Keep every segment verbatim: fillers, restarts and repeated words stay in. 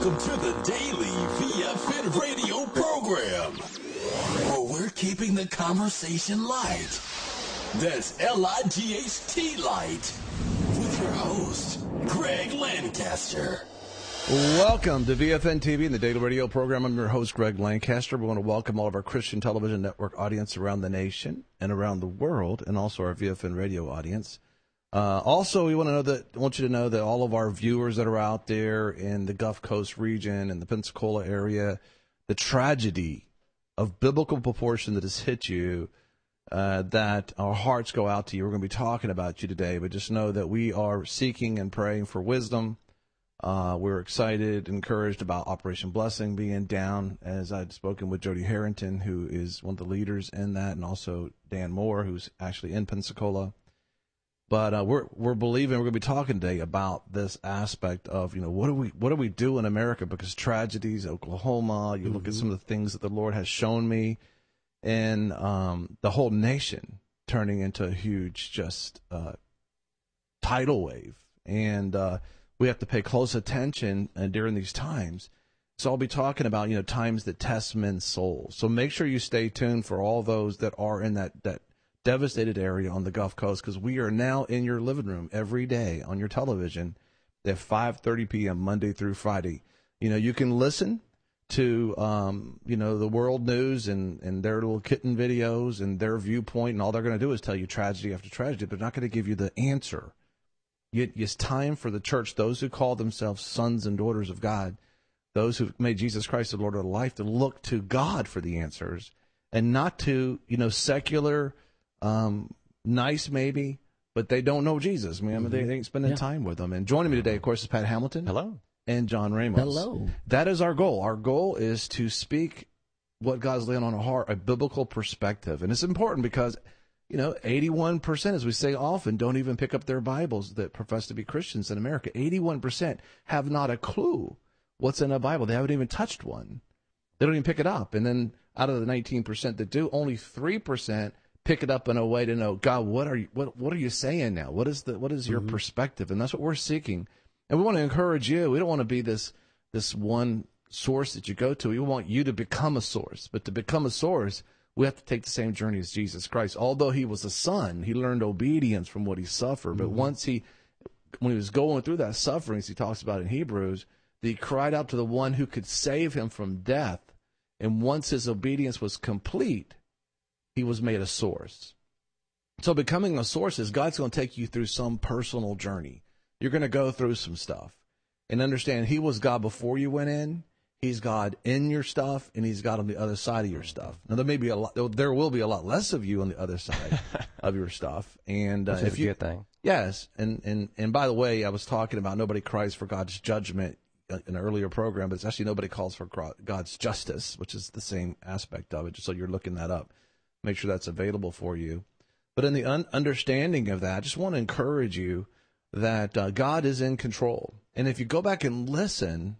Welcome to the Daily V F N radio program, where we're keeping the conversation light. That's L I G H T light, with your host, Greg Lancaster. Welcome to V F N T V and the Daily Radio program. I'm your host, Greg Lancaster. We want to welcome all of our Christian Television Network audience around the nation and around the world, and also our V F N Radio audience. Uh, also, we want to know that want you to know that all of our viewers that are out there in the Gulf Coast region and the Pensacola area, the tragedy of biblical proportion that has hit you, uh, that our hearts go out to you. We're going to be talking about you today, but just know that we are seeking and praying for wisdom. Uh, we're excited, encouraged about Operation Blessing being down, as I'd spoken with Jody Harrington, who is one of the leaders in that, and also Dan Moore, who's actually in Pensacola. But uh, we're we're believing we're going to be talking today about this aspect of, you know, what do we what do we do in America, because tragedies, Oklahoma, you mm-hmm. look at some of the things that the Lord has shown me, and um, the whole nation turning into a huge just uh, tidal wave, and uh, we have to pay close attention uh, during these times. So I'll be talking about, you know, times that test men's souls. So make sure you stay tuned for all those that are in that that. devastated area on the Gulf Coast, because we are now in your living room every day on your television at five thirty p.m. Monday through Friday. You know, you can listen to, um, you know, the world news and, and their little kitten videos and their viewpoint, and all they're going to do is tell you tragedy after tragedy. They're not going to give you the answer. It, it's time for the church, those who call themselves sons and daughters of God, those who've made Jesus Christ the Lord of their life, to look to God for the answers, and not to, you know, secular, Um, nice maybe, but they don't know Jesus. I mean, mm-hmm. they, they ain't spending yeah. time with them. And joining me today, of course, is Pat Hamilton. Hello. And John Ramos. Hello. That is our goal. Our goal is to speak what God's laying on our heart, a biblical perspective. And it's important because, you know, eighty-one percent, as we say often, don't even pick up their Bibles that profess to be Christians in America. eighty-one percent have not a clue what's in a Bible. They haven't even touched one. They don't even pick it up. And then out of the nineteen percent that do, only three percent pick it up in a way to know, God, what are you what what are you saying now? What is the what is your mm-hmm. perspective? And that's what we're seeking. And we want to encourage you. We don't want to be this this one source that you go to. We want you to become a source. But to become a source, we have to take the same journey as Jesus Christ. Although he was a son, he learned obedience from what he suffered. Mm-hmm. But once he when he was going through that suffering, as he talks about in Hebrews, that he cried out to the one who could save him from death. And once his obedience was complete, he was made a source. So becoming a source is God's going to take you through some personal journey. You're going to go through some stuff and understand he was God before you went in. He's God in your stuff, and he's God on the other side of your stuff. Now, there may be a lot, there will be a lot less of you on the other side of your stuff. And uh, Which is if you, a good thing. Yes. And, and, and by the way, I was talking about nobody cries for God's judgment in an earlier program, but it's actually nobody calls for God's justice, which is the same aspect of it, just so you're looking that up. Make sure that's available for you. But in the un- understanding of that, I just want to encourage you that uh, God is in control. And if you go back and listen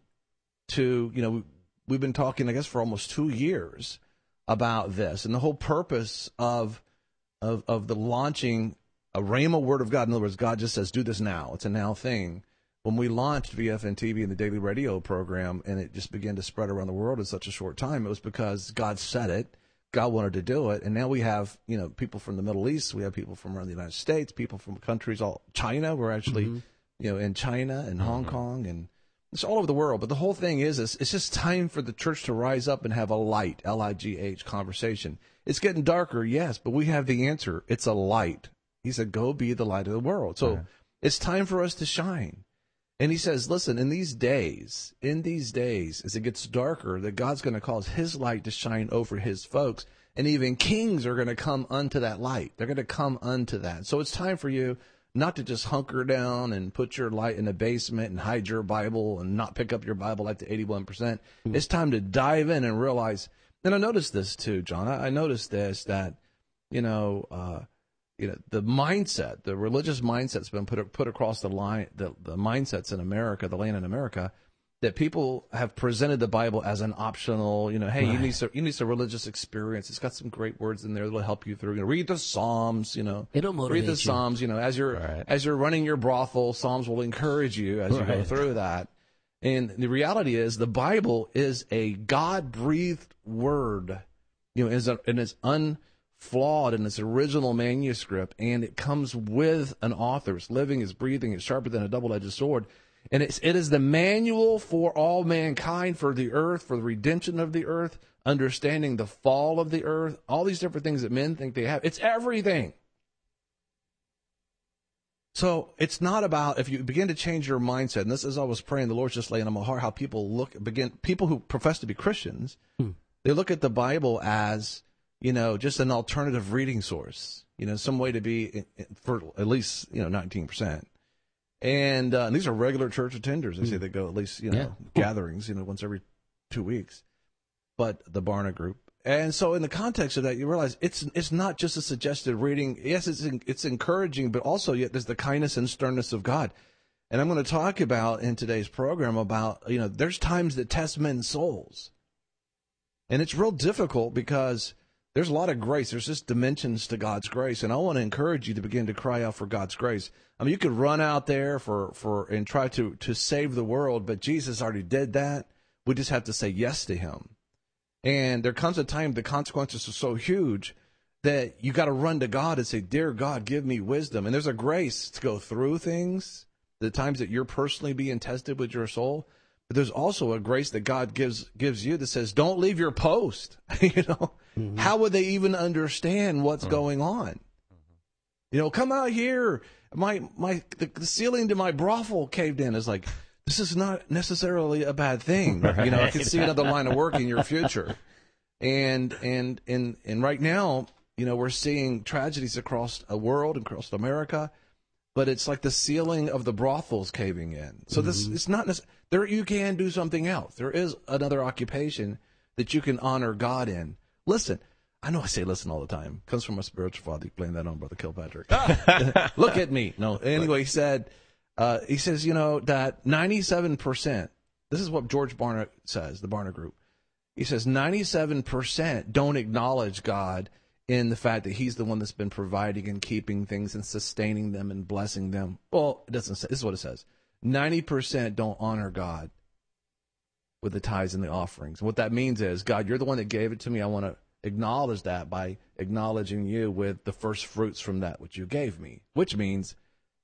to, you know, we've been talking, I guess, for almost two years about this, and the whole purpose of of, of the launching a Rhema word of God. In other words, God just says, do this now. It's a now thing. When we launched V F N T V and the Daily Radio program, and it just began to spread around the world in such a short time, it was because God said it. God wanted to do it, and now we have, you know, people from the Middle East, we have people from around the United States, people from countries, all China. We're actually, mm-hmm. you know, in China and mm-hmm. Hong Kong, and it's all over the world. But the whole thing is, is, it's just time for the church to rise up and have a light, L I G H, conversation. It's getting darker, yes, but we have the answer. It's a light. He said, go be the light of the world. So right. It's time for us to shine. And he says, listen, in these days, in these days, as it gets darker, that God's going to cause his light to shine over his folks. And even kings are going to come unto that light. They're going to come unto that. So it's time for you not to just hunker down and put your light in the basement and hide your Bible and not pick up your Bible like the eighty-one percent. Mm-hmm. It's time to dive in and realize, and I noticed this too, John. I, I noticed this, that, you know, uh, You know, the mindset, the religious mindset's been put put across the line, the, the mindsets in America, the land in America, that people have presented the Bible as an optional, you know, hey, right. you need some, you need some religious experience. It's got some great words in there that'll help you through. You know, read the Psalms, you know. It'll motivate Read the you. Psalms, you know, as you're, right. as you're running your brothel, Psalms will encourage you as you right. go through that. And the reality is the Bible is a God-breathed word, you know, is a, and it's unflawed in its original manuscript, and it comes with an author. It's living, it's breathing, it's sharper than a double-edged sword. And it's, it is the manual for all mankind, for the earth, for the redemption of the earth, understanding the fall of the earth, all these different things that men think they have. It's everything. So it's not about, if you begin to change your mindset, and this is I was praying, the Lord's just laying on my heart, how people look, begin, people who profess to be Christians, hmm. they look at the Bible as, you know, just an alternative reading source, you know, some way to be, for at least, you know, nineteen percent. And, uh, and these are regular church attenders. They hmm. say they go at least, you know, yeah. gatherings, you know, once every two weeks. But the Barna Group. And so in the context of that, you realize it's it's not just a suggested reading. Yes, it's it's encouraging, but also yet there's the kindness and sternness of God. And I'm going to talk about in today's program about, you know, there's times that test men's souls. And it's real difficult because there's a lot of grace. There's just dimensions to God's grace. And I want to encourage you to begin to cry out for God's grace. I mean, you could run out there for, for and try to, to save the world, but Jesus already did that. We just have to say yes to him. And there comes a time the consequences are so huge that you got to run to God and say, dear God, give me wisdom. And there's a grace to go through things, the times that you're personally being tested with your soul. But there's also a grace that God gives gives you that says, don't leave your post. you know, mm-hmm. How would they even understand what's mm-hmm. going on? Mm-hmm. You know, come out here. My my the, the ceiling to my brothel caved in. Is like, this is not necessarily a bad thing. Right. You know, I can see another line of work in your future. And, and, and, and right now, you know, we're seeing tragedies across the world, across America, but it's like the ceiling of the brothels caving in. So mm-hmm. this, it's not necessarily, there, you can do something else. There is another occupation that you can honor God in. Listen, I know I say listen all the time. It comes from my spiritual father. You blame that on Brother Kilpatrick. Look at me. No, anyway, he said, Uh, he says, you know, that ninety-seven percent, this is what George Barna says, the Barna Group. He says ninety-seven percent don't acknowledge God in the fact that he's the one that's been providing and keeping things and sustaining them and blessing them. Well, it doesn't say, this is what it says. ninety percent don't honor God with the tithes and the offerings. And what that means is, God, you're the one that gave it to me. I want to acknowledge that by acknowledging you with the first fruits from that which you gave me, which means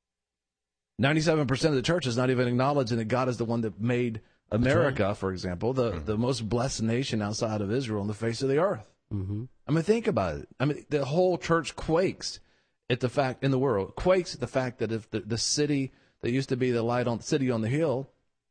ninety-seven percent of the church is not even acknowledging that God is the one that made America, right. for example, the, the most blessed nation outside of Israel on the face of the earth. Mm-hmm. I mean, think about it. I mean, the whole church quakes at the fact, in the world, quakes at the fact that if the, the city that used to be the light on the city on the hill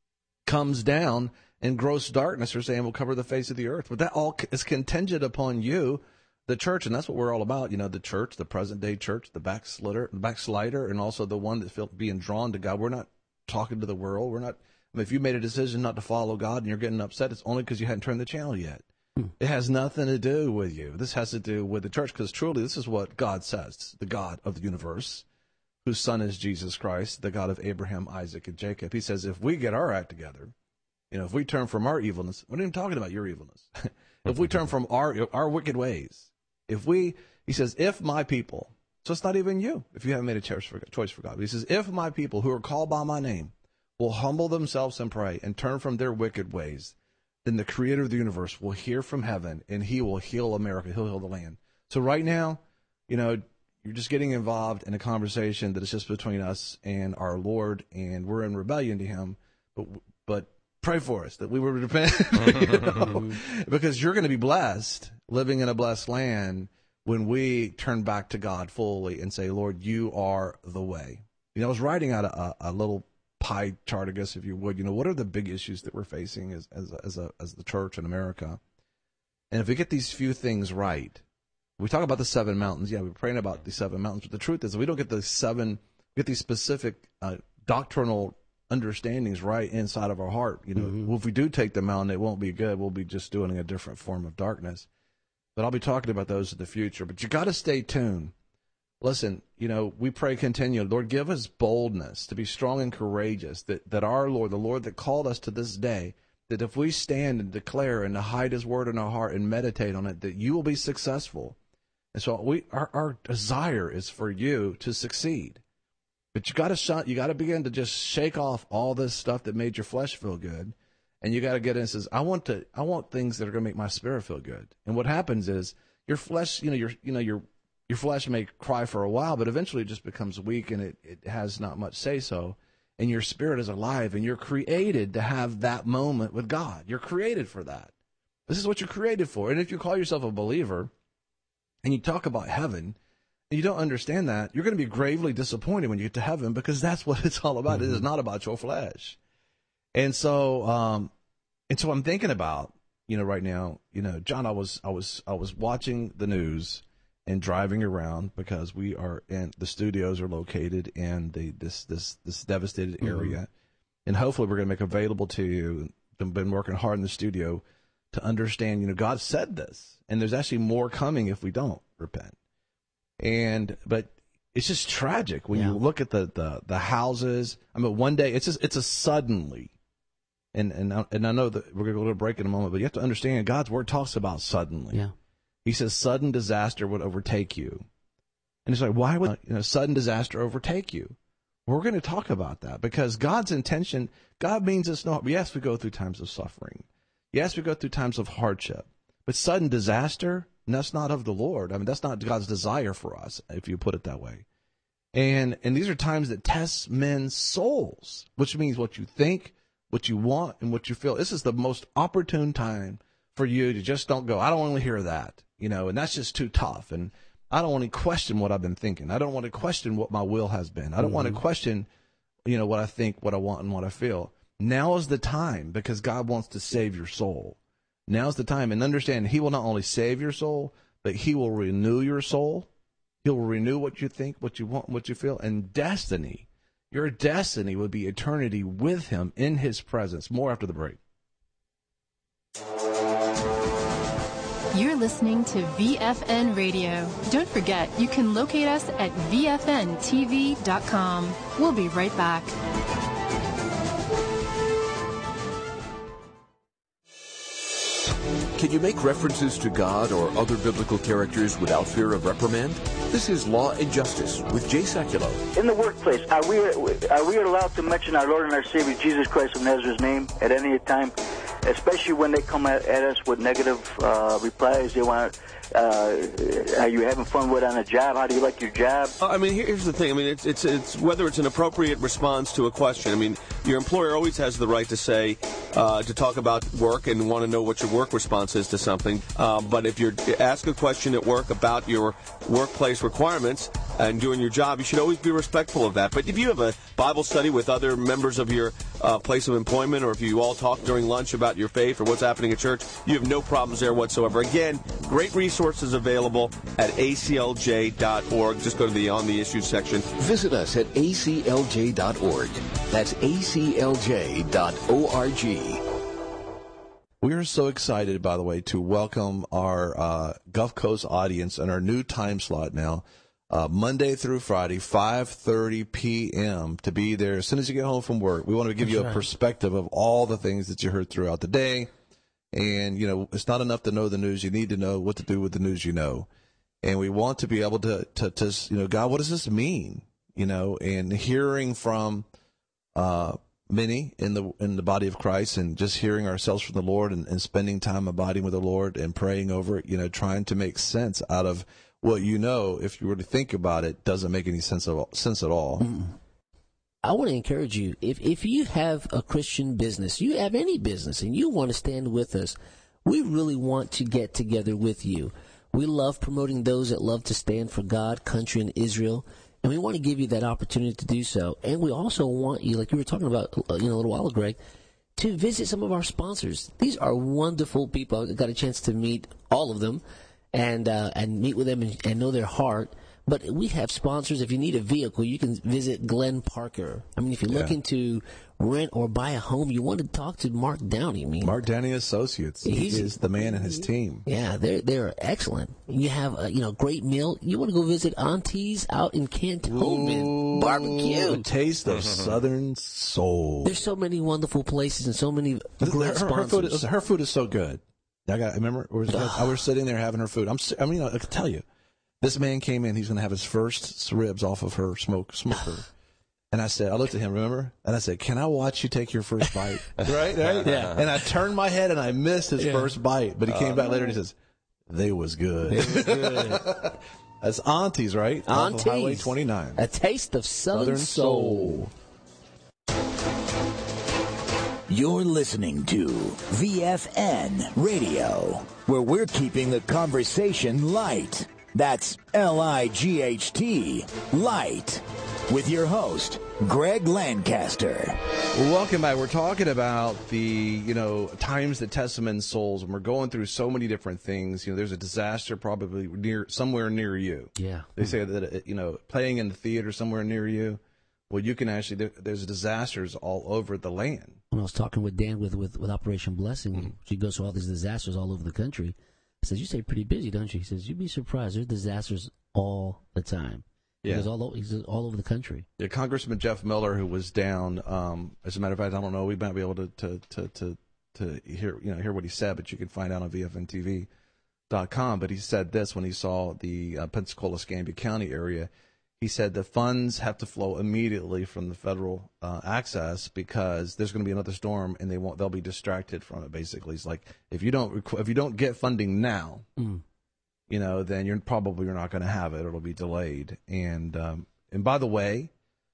comes down and gross darkness, they're saying will cover the face of the earth. But that all is contingent upon you, the church, and that's what we're all about. You know, the church, the present day church, the backslider, the backslider, and also the one that's being drawn to God. We're not talking to the world. We're not. I mean, if you made a decision not to follow God and you're getting upset, it's only because you hadn't turned the channel yet. Hmm. It has nothing to do with you. This has to do with the church, because truly, this is what God says: the God of the universe, whose Son is Jesus Christ, the God of Abraham, Isaac, and Jacob. He says, if we get our act together, you know, if we turn from our evilness, we're not even talking about your evilness. If we turn from our our wicked ways. If we, he says, if my people, so it's not even you, if you haven't made a choice for, choice for God. But he says, if my people who are called by my name will humble themselves and pray and turn from their wicked ways, then the creator of the universe will hear from heaven and he will heal America. He'll heal the land. So right now, you know, you're just getting involved in a conversation that is just between us and our Lord, and we're in rebellion to him. But, but pray for us that we would repent, you know? Because you're going to be blessed living in a blessed land when we turn back to God fully and say, Lord, you are the way. You know, I was writing out a, a little pie chart, I guess, if you would. You know, what are the big issues that we're facing as as as, a, as the church in America? And if we get these few things right, we talk about the seven mountains. Yeah, we're praying about the seven mountains. But the truth is, if we don't get the seven, get these specific uh, doctrinal understandings right inside of our heart, you know, mm-hmm. well, if we do take the mountain, it won't be good. We'll be just doing a different form of darkness. But I'll be talking about those in the future. But you got to stay tuned. Listen, you know, we pray continually, Lord, give us boldness to be strong and courageous, that, that our Lord, the Lord that called us to this day, that if we stand and declare and to hide his word in our heart and meditate on it, that you will be successful. And so we, our, our desire is for you to succeed. But you got to sh- you got to begin to just shake off all this stuff that made your flesh feel good, and you got to get in and says, I want to I want things that are going to make my spirit feel good. And what happens is your flesh, you know, your you know your your flesh may cry for a while, but eventually it just becomes weak and it, it has not much say so. And your spirit is alive, and you're created to have that moment with God. You're created for that. This is what you're created for. And if you call yourself a believer and you talk about heaven, and you don't understand that, you're going to be gravely disappointed when you get to heaven, because that's what it's all about. Mm-hmm. It is not about your flesh. And so, um, and so I'm thinking about, you know, right now, you know, John, I was, I was, I was watching the news and driving around, because we are in, the studios are located in the, this, this, this devastated area. Mm-hmm. And hopefully we're going to make available to you. I've been working hard in the studio to understand, you know, God said this, and there's actually more coming if we don't repent. And, but it's just tragic when yeah. you look at the, the, the houses. I mean, one day it's just, it's a suddenly, and, and, I, and I know that we're going to go to a break in a moment, but you have to understand God's word talks about suddenly. Yeah. He says sudden disaster would overtake you. And it's like, why would, you know, sudden disaster overtake you? We're going to talk about that, because God's intention, God means us no, yes, we go through times of suffering. Yes, we go through times of hardship, but sudden disaster, and that's not of the Lord. I mean, that's not God's desire for us, if you put it that way. And and these are times that test men's souls, which means what you think, what you want, and what you feel. This is the most opportune time for you to just don't go, I don't want to hear that, you know, and that's just too tough. And I don't want to question what I've been thinking. I don't want to question what my will has been. I don't mm-hmm. want to question, you know, what I think, what I want, and what I feel. Now is the time, because God wants to save your soul. Now's the time, and understand he will not only save your soul, but he will renew your soul. He'll renew what you think, what you want, what you feel, and destiny. Your destiny would be eternity with him in his presence. More after the break. You're listening to V F N Radio. Don't forget, you can locate us at V F N T V dot com. We'll be right back. Can you make references to God or other biblical characters without fear of reprimand? This is Law and Justice with Jay Sekulow. In the workplace, are we are we allowed to mention our Lord and our Savior Jesus Christ of Nazareth's name at any time, especially when they come at, at us with negative uh, replies? They want, uh, are you having fun with on a job? How do you like your job? I mean, here's the thing. I mean, it's it's it's whether it's an appropriate response to a question. I mean, your employer always has the right to say, uh, to talk about work and want to know what your work response is to something. Uh, but if you're ask a question at work about your workplace requirements and doing your job, you should always be respectful of that. But if you have a Bible study with other members of your uh, place of employment, or if you all talk during lunch about your faith or what's happening at church, you have no problems there whatsoever. Again, great resources available at A C L J dot org. Just go to the On the Issues section. Visit us at A C L J dot org. That's A C L J dot org. We are so excited, by the way, to welcome our uh, Gulf Coast audience and our new time slot now, uh, Monday through Friday, five thirty p.m. to be there as soon as you get home from work. We want to give That's you a right. perspective of all the things that you heard throughout the day. And, you know, it's not enough to know the news. You need to know what to do with the news you know. And we want to be able to, to, to you know, God, what does this mean? You know, and hearing from uh many in the in the body of Christ, and just hearing ourselves from the Lord, and, and spending time abiding with the Lord and praying over it, you know, trying to make sense out of what you know, if you were to think about it, doesn't make any sense of sense at all. Mm. I want to encourage you, if if you have a Christian business, you have any business, and you want to stand with us, we really want to get together with you. We love promoting those that love to stand for God, country, and Israel. And we want to give you that opportunity to do so. And we also want you, like you were talking about you know, a little while ago, Greg, to visit some of our sponsors. These are wonderful people. I got a chance to meet all of them and uh, and meet with them and, and know their heart. But we have sponsors. If you need a vehicle, you can visit Glenn Parker. I mean, if you're yeah. looking to rent or buy a home, you want to talk to Mark Downey. I mean, Mark Downey Associates. He is the man and his team. Yeah, they're they're excellent. You have a you know great meal. You want to go visit Auntie's out in Cantonment Ooh, barbecue. A taste of Southern soul. There's so many wonderful places and so many great her, sponsors. Her food, is, her food is so good. I got. I remember I was, I was sitting there having her food. I'm. I mean, I can tell you. This man came in. He's going to have his first ribs off of her smoke smoker, And I said, I looked at him, remember? And I said, can I watch you take your first bite? right, right? Yeah. And I turned my head and I missed his Yeah. first bite. But he came uh, back later and he says, they was good. It was good. That's Aunties, right? Aunties. Off of Highway twenty-nine. A taste of Southern, Southern soul. soul. You're listening to V F N Radio, where we're keeping the conversation light. That's L I G H T, light. With your host, Greg Lancaster. Well, welcome back. We're talking about the, you know, times that test men's souls, and we're going through so many different things. You know, there's a disaster probably near somewhere near you. Yeah. They say that, you know, playing in the theater somewhere near you. Well, you can actually, there, there's disasters all over the land. When I was talking with Dan with, with, with Operation Blessing, mm-hmm. she goes through all these disasters all over the country. I says, you stay pretty busy, don't you? He says, you'd be surprised. There's disasters all the time. Yeah. He goes all, he's all over the country. Yeah, Congressman Jeff Miller, who was down, um, as a matter of fact, I don't know, we might be able to, to, to, to, to hear, you know, hear what he said, but you can find out on V F N T V dot com. But he said this when he saw the uh, Pensacola-Escambia County area. He said the funds have to flow immediately from the federal uh, access because there's going to be another storm and they won't. They'll be distracted from it. Basically, it's like if you don't if you don't get funding now, mm. you know, then you're probably you're not going to have it. It'll be delayed. And um, and by the way,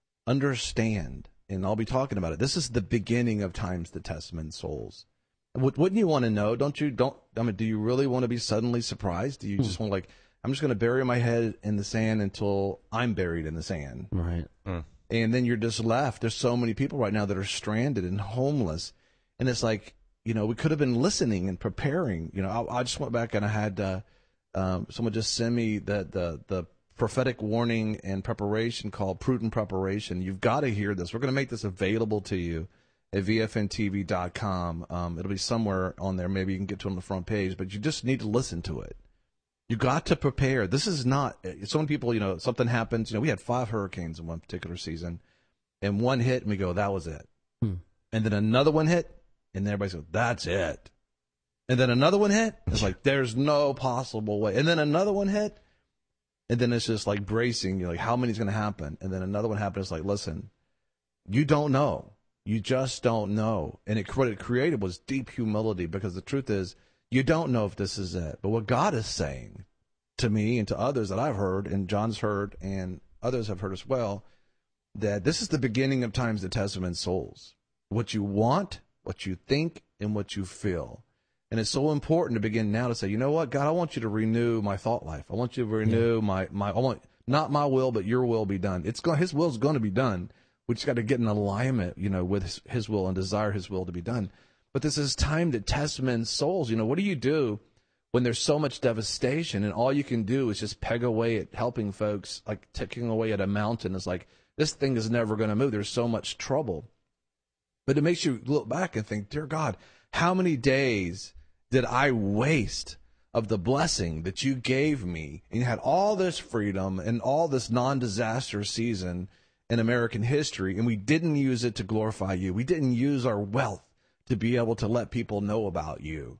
understand, and I'll be talking about it. This is the beginning of times that test men's souls. Wouldn't you want to know? Don't you? Don't I mean? Do you really want to be suddenly surprised? Do you mm. just want to like? I'm just going to bury my head in the sand until I'm buried in the sand. Right. Mm. And then you're just left. There's so many people right now that are stranded and homeless. And it's like, you know, we could have been listening and preparing. You know, I, I just went back and I had uh, um, someone just send me the, the, the prophetic warning and preparation called Prudent Preparation. You've got to hear this. We're going to make this available to you at V F N T V dot com. Um, it'll be somewhere on there. Maybe you can get to it on the front page, but you just need to listen to it. You got to prepare. This is not, so many people, you know, something happens. You know, we had five hurricanes in one particular season, and one hit, and we go, that was it. Hmm. And then another one hit, and everybody goes, that's it. And then another one hit, it's like, there's no possible way. And then another one hit, and then it's just like bracing. You're like, how many's going to happen? And then another one happens, like, listen, you don't know. You just don't know. And it, what it created was deep humility, because the truth is, you don't know if this is it. But what God is saying to me and to others that I've heard, and John's heard, and others have heard as well, that this is the beginning of times that test men's souls. What you want, what you think, and what you feel. And it's so important to begin now to say, you know what, God, I want you to renew my thought life. I want you to renew yeah. my, my, I want, not my will, but your will be done. It's going, his will is going to be done. We just got to get in alignment, you know, with his, his will and desire his will to be done. But this is time to test men's souls. You know, what do you do when there's so much devastation and all you can do is just peg away at helping folks, like ticking away at a mountain? It's like, this thing is never going to move. There's so much trouble. But it makes you look back and think, dear God, how many days did I waste of the blessing that you gave me? And you had all this freedom and all this non-disaster season in American history, and we didn't use it to glorify you. We didn't use our wealth to be able to let people know about you.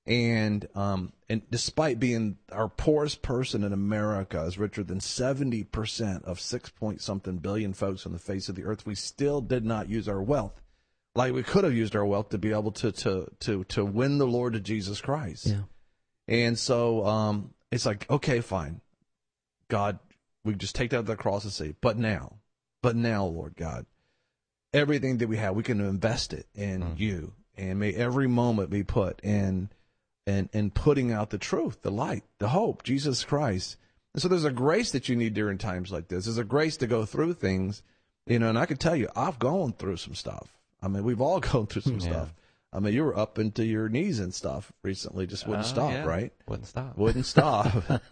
And um, and despite being our poorest person in America is richer than seventy percent of six point something billion folks on the face of the earth, we still did not use our wealth like we could have used our wealth to be able to to to, to win the Lord to Jesus Christ. Yeah. And so um, it's like, okay, fine. God, we just take that to the cross and say, but now, but now, Lord God, everything that we have, we can invest it in mm. you, and may every moment be put in, in, in putting out the truth, the light, the hope, Jesus Christ. And so there's a grace that you need during times like this. There's a grace to go through things, you know, and I can tell you, I've gone through some stuff. I mean, we've all gone through some yeah. stuff. I mean, you were up into your knees and stuff recently, just wouldn't uh, stop, yeah. right? Wouldn't stop. Wouldn't stop.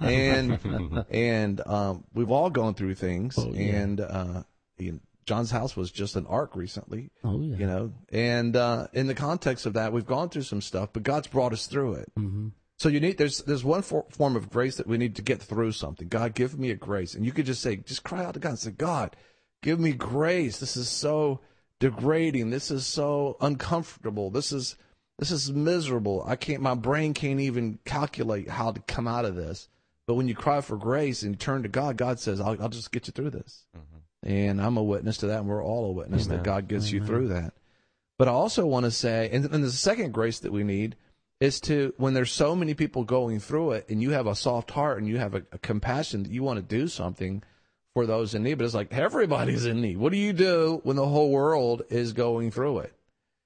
and and um, we've all gone through things, oh, yeah. and uh, you know, John's house was just an ark recently, oh, yeah. you know, and uh, in the context of that, we've gone through some stuff, but God's brought us through it. Mm-hmm. So you need there's there's one for, form of grace that we need to get through something. God, give me a grace, and you could just say, just cry out to God and say, God, give me grace. This is so degrading. This is so uncomfortable. This is this is miserable. I can't. My brain can't even calculate how to come out of this. But when you cry for grace and you turn to God, God says, I'll, I'll just get you through this. Mm-hmm. And I'm a witness to that, and we're all a witness Amen. that God gets Amen. you through that. But I also want to say, and, and the second grace that we need is to, when there's so many people going through it, and you have a soft heart and you have a, a compassion that you want to do something for those in need, but it's like everybody's in need. What do you do when the whole world is going through it?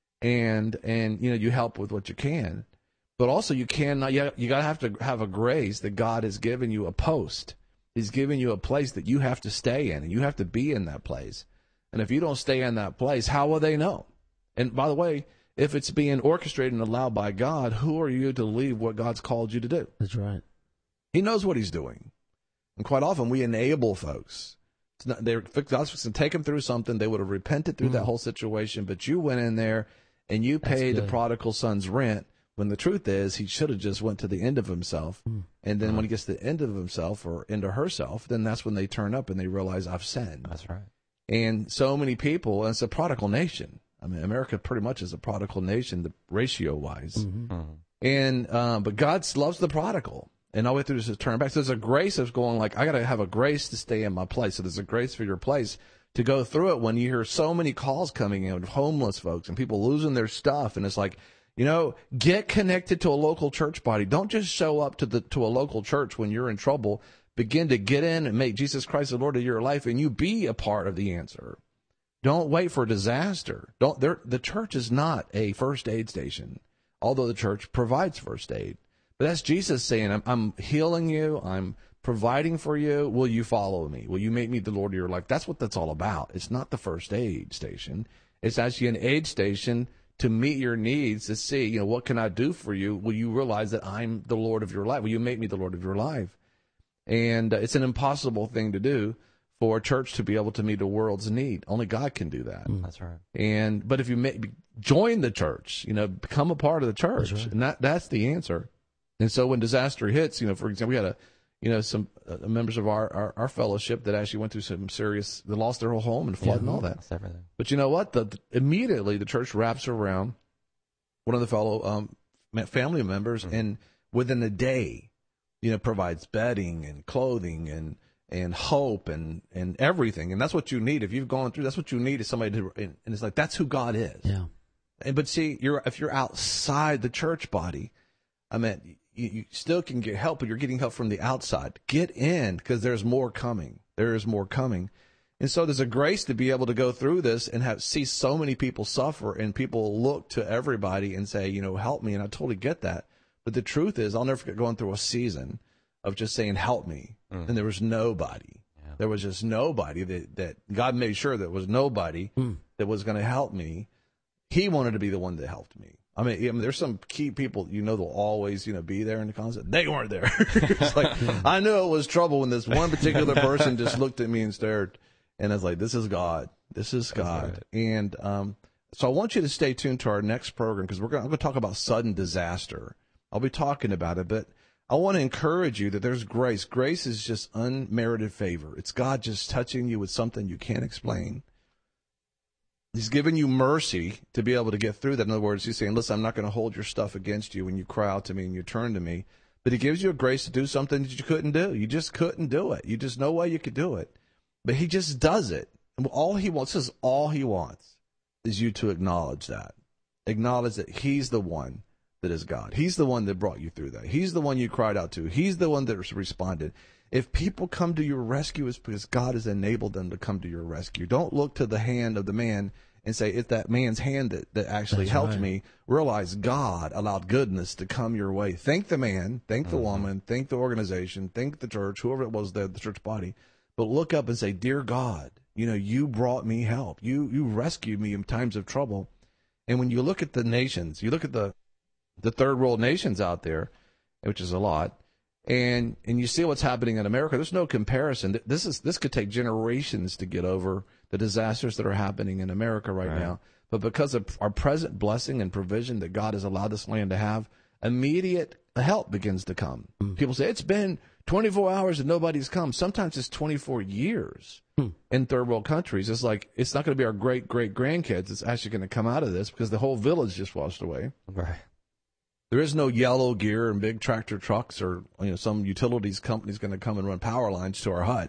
And, and you know, you help with what you can. But also you cannot, you, you got to have to have a grace that God has given you a post. He's given you a place that you have to stay in, and you have to be in that place. And if you don't stay in that place, how will they know? And by the way, if it's being orchestrated and allowed by God, who are you to leave what God's called you to do? That's right. He knows what he's doing. And quite often we enable folks. It's not, they're, God's going to take them through something. They would have repented through mm. that whole situation, but you went in there and you paid the prodigal son's rent, when the truth is he should have just went to the end of himself. Mm. And then mm. when he gets to the end of himself or into herself, then that's when they turn up and they realize, I've sinned. That's right. And so many people, and it's a prodigal nation. I mean, America pretty much is a prodigal nation, the ratio-wise. Mm-hmm. Mm-hmm. And uh, but God loves the prodigal. And all we have to do is just turn back. So there's a grace of going like, I got to have a grace to stay in my place. So there's a grace for your place to go through it when you hear so many calls coming in of homeless folks and people losing their stuff. And it's like, you know, get connected to a local church body. Don't just show up to the to a local church when you're in trouble. Begin to get in and make Jesus Christ the Lord of your life, and you be a part of the answer. Don't wait for disaster. Don't. The church is not a first aid station, although the church provides first aid. But that's Jesus saying, I'm, I'm healing you. I'm providing for you. Will you follow me? Will you make me the Lord of your life? That's what that's all about. It's not the first aid station. It's actually an aid station to meet your needs, to see, you know, what can I do for you? Will you realize that I'm the Lord of your life? Will you make me the Lord of your life? And uh, it's an impossible thing to do for a church to be able to meet the world's need. Only God can do that. Mm, that's right. And but if you may, join the church, you know, become a part of the church, right. and that that's the answer. And so when disaster hits, you know, for example, we had a, you know, some uh, members of our, our, our fellowship that actually went through some serious, they lost their whole home and flood yeah, and all that. That's everything. But you know what? The, the, immediately the church wraps around one of the fellow um, family members, mm-hmm. and within a day, you know, provides bedding and clothing and and hope and, and everything. And that's what you need. If you've gone through, that's what you need is somebody to, and, and it's like, that's who God is. Yeah. And, but see, you're, if you're outside the church body, I mean, you, you still can get help, but you're getting help from the outside. Get in, because there's more coming. There is more coming. And so there's a grace to be able to go through this and have see so many people suffer, and people look to everybody and say, you know, help me. And I totally get that. But the truth is, I'll never forget going through a season of just saying, help me. Mm. And there was nobody. Yeah. There was just nobody that, that God made sure there was nobody mm. that was going to help me. He wanted to be the one that helped me. I mean, I mean, there's some key people, you know, they'll always, you know, be there in the concept. They weren't there. It's like, I knew it was trouble when this one particular person just looked at me and stared. And I was like, this is God. This is God. Right. And um, so I want you to stay tuned to our next program, because we're going to talk about sudden disaster. I'll be talking about it, but I want to encourage you that there's grace. Grace is just unmerited favor. It's God just touching you with something you can't explain. He's given you mercy to be able to get through that. In other words, he's saying, listen, I'm not going to hold your stuff against you when you cry out to me and you turn to me. But he gives you a grace to do something that you couldn't do. You just couldn't do it. You just no way you could do it. But he just does it. And all he wants is all he wants is you to acknowledge that. Acknowledge that he's the one that is God. He's the one that brought you through that. He's the one you cried out to. He's the one that responded. If people come to your rescue, it's because God has enabled them to come to your rescue. Don't look to the hand of the man and say, it's that man's hand that, that actually That's helped right. me. Realize God allowed goodness to come your way. Thank the man, thank the mm-hmm. woman, thank the organization, thank the church, whoever it was, the, the church body. But look up and say, dear God, you know, you brought me help. You you rescued me in times of trouble. And when you look at the nations, you look at the the third world nations out there, which is a lot, and and you see what's happening in America. There's no comparison. This is this could take generations to get over the disasters that are happening in America right, right. now. But because of our present blessing and provision that God has allowed this land to have, immediate help begins to come. Mm. People say, it's been twenty-four hours and nobody's come. Sometimes it's twenty-four years mm. in third world countries. It's like, it's not going to be our great, great grandkids. It's actually going to come out of this because the whole village just washed away. Right. There is no yellow gear and big tractor trucks or, you know, some utilities company's going to come and run power lines to our hut.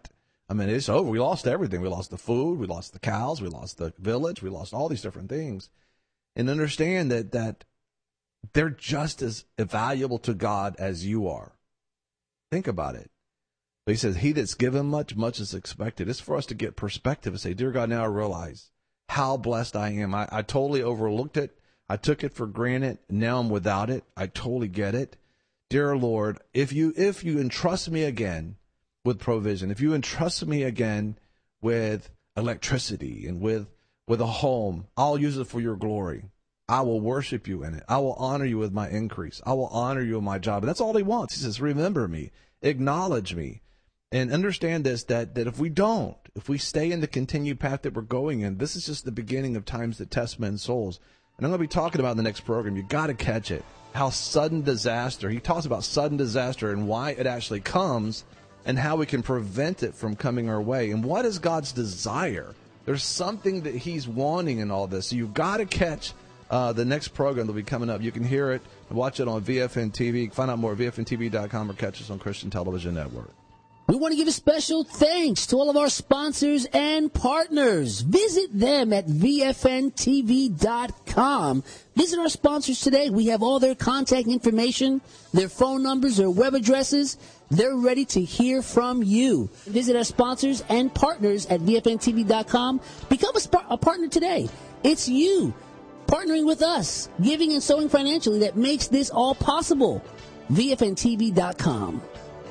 I mean, it's over. We lost everything. We lost the food. We lost the cows. We lost the village. We lost all these different things. And understand that that they're just as valuable to God as you are. Think about it. But he says, he that's given much, much is expected. It's for us to get perspective and say, dear God, now I realize how blessed I am. I, I totally overlooked it. I took it for granted. Now I'm without it. I totally get it. Dear Lord, if you if you entrust me again with provision, if you entrust me again with electricity and with, with a home, I'll use it for your glory. I will worship you in it. I will honor you with my increase. I will honor you in my job. And that's all he wants. He says, remember me, acknowledge me, and understand this, that, that if we don't, if we stay in the continued path that we're going in, this is just the beginning of times that test men's souls. And I'm going to be talking about in the next program, you got to catch it, how sudden disaster, he talks about sudden disaster and why it actually comes and how we can prevent it from coming our way. And what is God's desire? There's something that he's wanting in all this. So you've got to catch uh, the next program that'll be coming up. You can hear it and watch it on V F N T V. Find out more at V F N T V dot com or catch us on Christian Television Network. We want to give a special thanks to all of our sponsors and partners. Visit them at V F N T V dot com. Visit our sponsors today. We have all their contact information, their phone numbers, their web addresses. They're ready to hear from you. Visit our sponsors and partners at V F N T V dot com. Become a, sp- a partner today. It's you partnering with us, giving and sowing financially that makes this all possible. V F N T V dot com.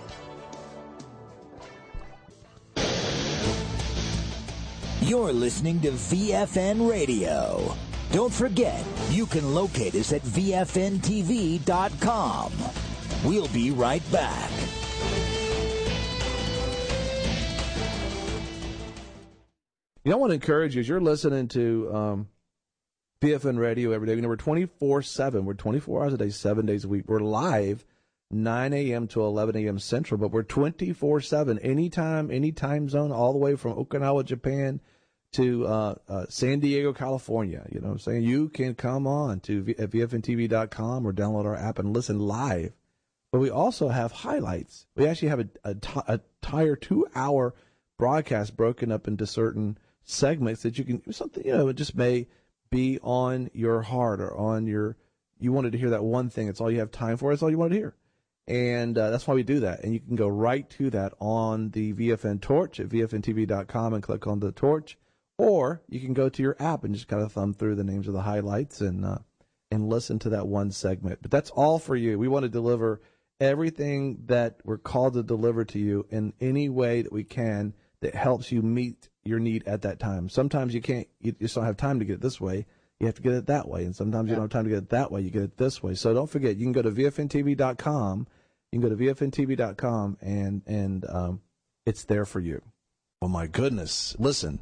You're listening to V F N Radio. Don't forget, you can locate us at V F N T V dot com. We'll be right back. You know, I want to encourage you, as you're listening to um, V F N Radio every day, you know, we're twenty-four seven. We're twenty-four hours a day, seven days a week. We're live nine a.m. to eleven a.m. Central, but we're twenty-four seven, anytime, any time zone, all the way from Okinawa, Japan, to uh, uh, San Diego, California. You know what I'm saying? You can come on to v- V F N T V dot com or download our app and listen live. But we also have highlights. We actually have a, a, t- a entire two-hour broadcast broken up into certain segments that you can, something, you know, it just may be on your heart or on your, you wanted to hear that one thing. It's all you have time for. It's all you wanted to hear. And uh, that's why we do that. And you can go right to that on the V F N Torch at V F N T V dot com and click on the torch. Or you can go to your app and just kind of thumb through the names of the highlights and uh, and listen to that one segment. But that's all for you. We want to deliver everything that we're called to deliver to you in any way that we can that helps you meet your need at that time. Sometimes you can't, you just don't have time to get it this way. You have to get it that way. And sometimes yeah. you don't have time to get it that way. You get it this way. So don't forget, you can go to V F N T V dot com. You can go to V F N T V dot com and, and um, it's there for you. Oh, my goodness. Listen,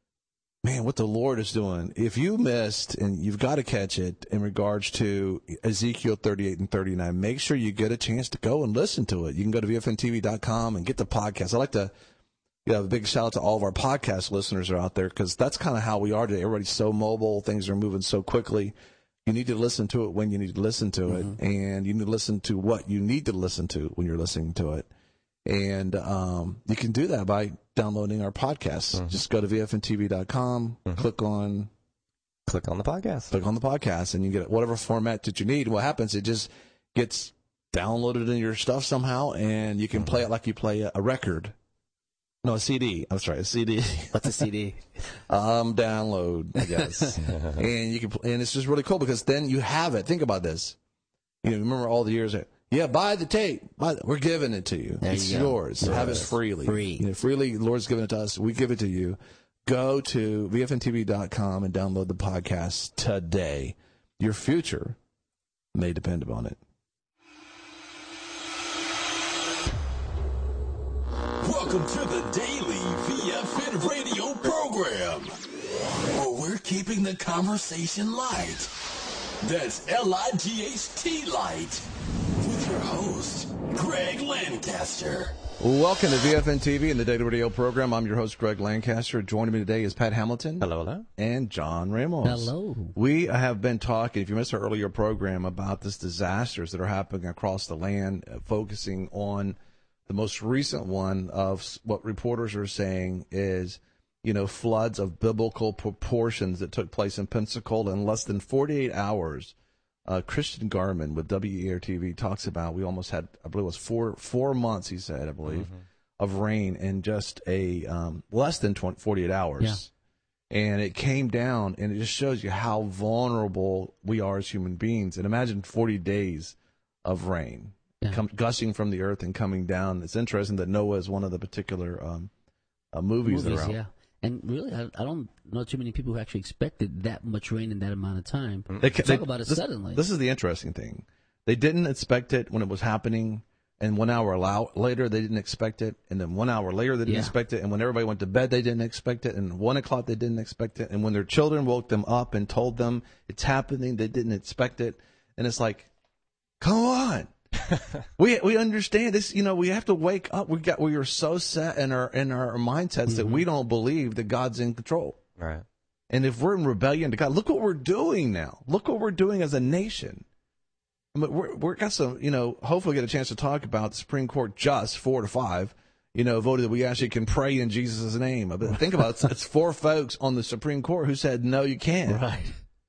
man, what the Lord is doing. If you missed, and you've got to catch it in regards to Ezekiel thirty-eight and thirty-nine, make sure you get a chance to go and listen to it. You can go to V F N T V dot com and get the podcast. I like to you know, a big shout out to all of our podcast listeners are out there because that's kind of how we are today. Everybody's so mobile. Things are moving so quickly. You need to listen to it when you need to listen to it, mm-hmm. and you need to listen to what you need to listen to when you're listening to it. And um, you can do that by downloading our podcasts. Mm-hmm. Just go to V F N T V dot com, mm-hmm. click on click on the podcast. Click on the podcast, and you get whatever format that you need. What happens, it just gets downloaded in your stuff somehow, and you can mm-hmm. play it like you play a, a record. No, a C D. I'm sorry, a C D. What's a C D? um, download, I guess. and you can, and it's just really cool because then you have it. Think about this. You know, remember all the years that, yeah, buy the tape. Buy the, we're giving it to you. There it's you yours. Yes. Have it freely. Free. You know, freely, the Lord's given it to us. We give it to you. Go to V F N T V dot com and download the podcast today. Your future may depend upon it. Welcome to the daily V F N radio program, where we're keeping the conversation light. That's L I G H T light, with your host, Greg Lancaster. Welcome to V F N T V and the Daily Radio program. I'm your host, Greg Lancaster. Joining me today is Pat Hamilton. Hello, hello. And John Ramos. Hello. We have been talking, if you missed our earlier program, about this disasters that are happening across the land, uh, focusing on The most recent one of s- what reporters are saying is, you know, floods of biblical proportions that took place in Pensacola in less than forty-eight hours. Uh, Christian Garman with W E R T V talks about we almost had, I believe it was four four months, he said, I believe, mm-hmm. of rain in just a um, less than twenty, forty-eight hours. Yeah. And it came down, and it just shows you how vulnerable we are as human beings. And imagine forty days of rain yeah. come, gushing from the earth and coming down. It's interesting that Noah is one of the particular um, uh, movies, movies that are out. Yeah. And really, I, I don't know too many people who actually expected that much rain in that amount of time. They, Talk they, about it this, suddenly. This is the interesting thing. They didn't expect it when it was happening, and one hour later they didn't expect it, and then one hour later they didn't yeah. expect it, and when everybody went to bed they didn't expect it, and one o'clock they didn't expect it, and when their children woke them up and told them it's happening, they didn't expect it, and it's like, come on. we we understand this, you know, we have to wake up. We got we are so set in our in our mindsets mm-hmm. that we don't believe that God's in control. Right. And if we're in rebellion to God, look what we're doing now. Look what we're doing as a nation. I mean, we're we're got some, you know, hopefully get a chance to talk about the Supreme Court just four to five, you know, voted that we actually can pray in Jesus' name. But think about it, it's, it's four folks on the Supreme Court who said no, you can't. Right.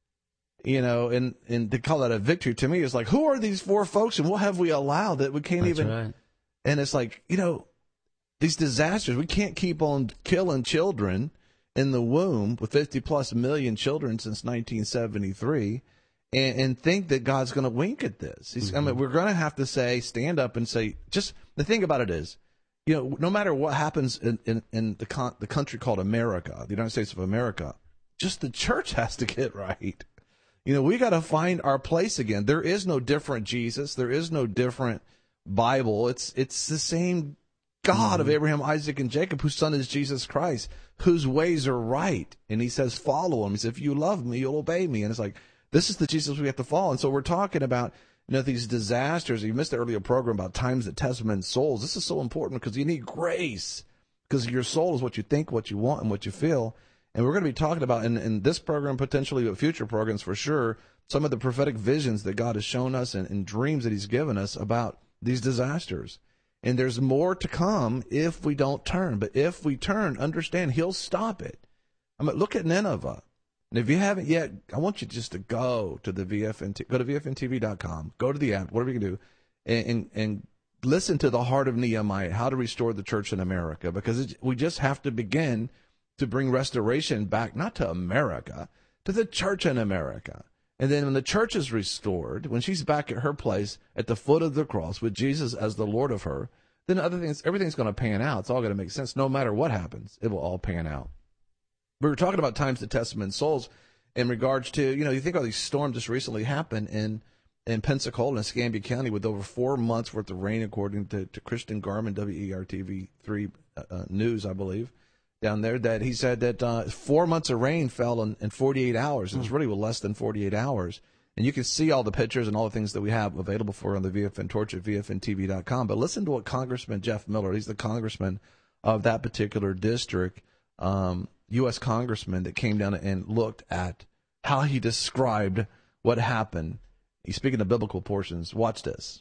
You know, and, and to call that a victory to me is like, who are these four folks and what have we allowed that we can't That's even? Right. And it's like, you know, these disasters, we can't keep on killing children in the womb with fifty plus million children since nineteen seventy-three and, and think that God's going to wink at this. He's, mm-hmm. I mean, we're going to have to say, stand up and say, just the thing about it is, you know, no matter what happens in, in, in the, con- the country called America, the United States of America, just the church has to get right. You know, we got to find our place again. There is no different Jesus. There is no different Bible. It's it's the same God mm-hmm. of Abraham, Isaac, and Jacob, whose son is Jesus Christ, whose ways are right. And he says, follow him. He says, if you love me, you'll obey me. And it's like, this is the Jesus we have to follow. And so we're talking about, you know, these disasters. You missed the earlier program about times that test men's souls. This is so important because you need grace, because your soul is what you think, what you want, and what you feel. And we're going to be talking about, in, in this program, potentially, but future programs for sure, some of the prophetic visions that God has shown us and, and dreams that he's given us about these disasters. And there's more to come if we don't turn. But if we turn, understand, he'll stop it. I mean, look at Nineveh. And if you haven't yet, I want you just to go to the V F N, go to V F N T V dot com, go to the app, whatever you can do, and, and, and listen to the heart of Nehemiah, how to restore the church in America. Because it, we just have to begin to bring restoration back, not to America, to the church in America. And then when the church is restored, when she's back at her place at the foot of the cross with Jesus as the Lord of her, then other things, everything's going to pan out. It's all going to make sense. No matter what happens, it will all pan out. We were talking about times to test men's souls in regards to, you know, you think of these storms just recently happened in, in Pensacola and Escambia County with over four months worth of rain, according to, to Christian Garman, W E R T V three uh, News, I believe. Down there, that he said that uh, four months of rain fell in, in forty-eight hours. It was really less than forty-eight hours. And you can see all the pictures and all the things that we have available for on the V F N Torch at V F N T V dot com. But listen to what Congressman Jeff Miller, he's the congressman of that particular district, um, U S congressman that came down and looked at how he described what happened. He's speaking of biblical portions. Watch this.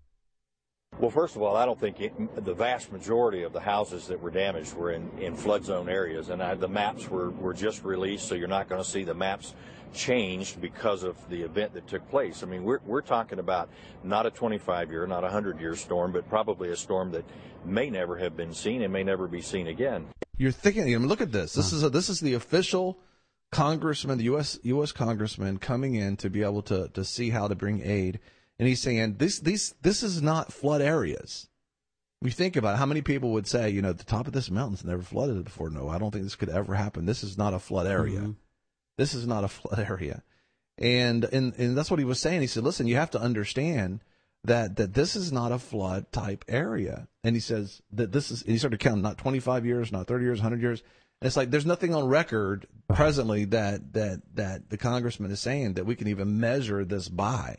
Well, first of all, I don't think it, the vast majority of the houses that were damaged were in, in flood zone areas, and I, the maps were, were just released, so you're not going to see the maps changed because of the event that took place. I mean, we're we're talking about not a twenty-five year, not a hundred year storm, but probably a storm that may never have been seen and may never be seen again. You're thinking, I mean, look at this. This is a, this is the official congressman, the U S U S congressman coming in to be able to to see how to bring aid. And he's saying this, these, this is not flood areas. We think about it, how many people would say, you know, the top of this mountain's never flooded before. No, I don't think this could ever happen. This is not a flood area. Mm-hmm. This is not a flood area. And, and and that's what he was saying. He said, listen, you have to understand that that this is not a flood type area. And he says that this is, and he started counting, not twenty-five years, not thirty years, one hundred years. And it's like there's nothing on record presently that that that the congressman is saying that we can even measure this by.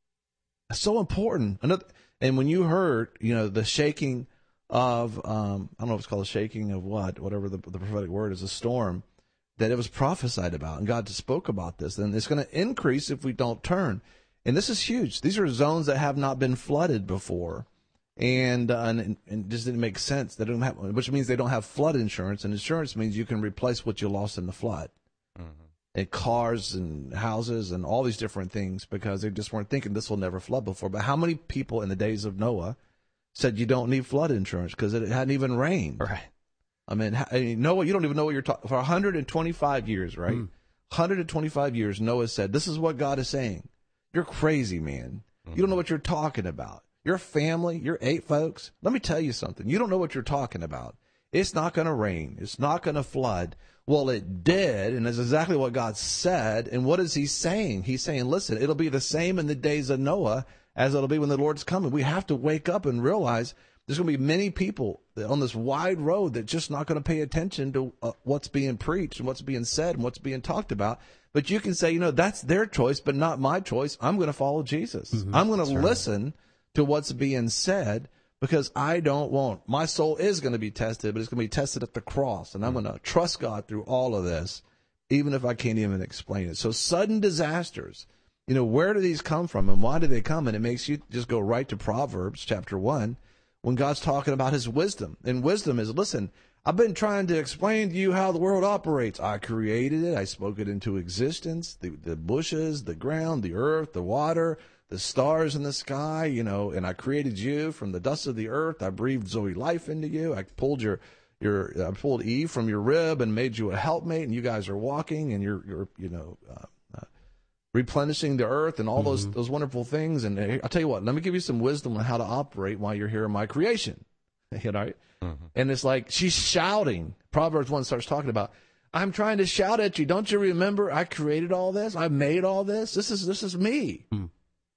So important. Another, and when you heard, you know, the shaking of, um, I don't know if it's called a shaking of what, whatever the, the prophetic word is, a storm, that it was prophesied about, and God spoke about this, then it's going to increase if we don't turn. And this is huge. These are zones that have not been flooded before. And, uh, and and it just didn't make sense. They don't have, which means they don't have flood insurance, and insurance means you can replace what you lost in the flood, mm-hmm. and cars and houses and all these different things, because they just weren't thinking this will never flood before. But how many people in the days of Noah said you don't need flood insurance because it hadn't even rained? Right. I mean, I mean, Noah, you don't even know what you're talking for one hundred twenty-five years, right? Mm. one hundred twenty-five years, Noah said, "This is what God is saying. You're crazy, man. Mm-hmm. You don't know what you're talking about. Your family, your eight folks, let me tell you something. You don't know what you're talking about. It's not going to rain. It's not going to flood." Well, it did, and that's exactly what God said. And what is he saying? He's saying, listen, it'll be the same in the days of Noah as it'll be when the Lord's coming. We have to wake up and realize there's going to be many people on this wide road that just not going to pay attention to uh, what's being preached and what's being said and what's being talked about. But you can say, you know, that's their choice, but not my choice. I'm going to follow Jesus. Mm-hmm. I'm going to listen right. to what's being said, because I don't want, my soul is going to be tested, but it's going to be tested at the cross. And I'm going to trust God through all of this, even if I can't even explain it. So sudden disasters, you know, where do these come from and why do they come? And it makes you just go right to Proverbs chapter one, when God's talking about his wisdom. And wisdom is, listen, I've been trying to explain to you how the world operates. I created it. I spoke it into existence. The, the bushes, the ground, the earth, the water, the stars in the sky, you know, and I created you from the dust of the earth. I breathed Zoe life into you. I pulled your, your, I pulled Eve from your rib and made you a helpmate, and you guys are walking and you're, you're, you know, uh, uh, replenishing the earth and all mm-hmm. those, those wonderful things. And I'll tell you what, let me give you some wisdom on how to operate while you're here in my creation. You know, right? Mm-hmm. And it's like she's shouting. Proverbs one starts talking about, I'm trying to shout at you. Don't you remember I created all this? I made all this. This is, this is me. Mm.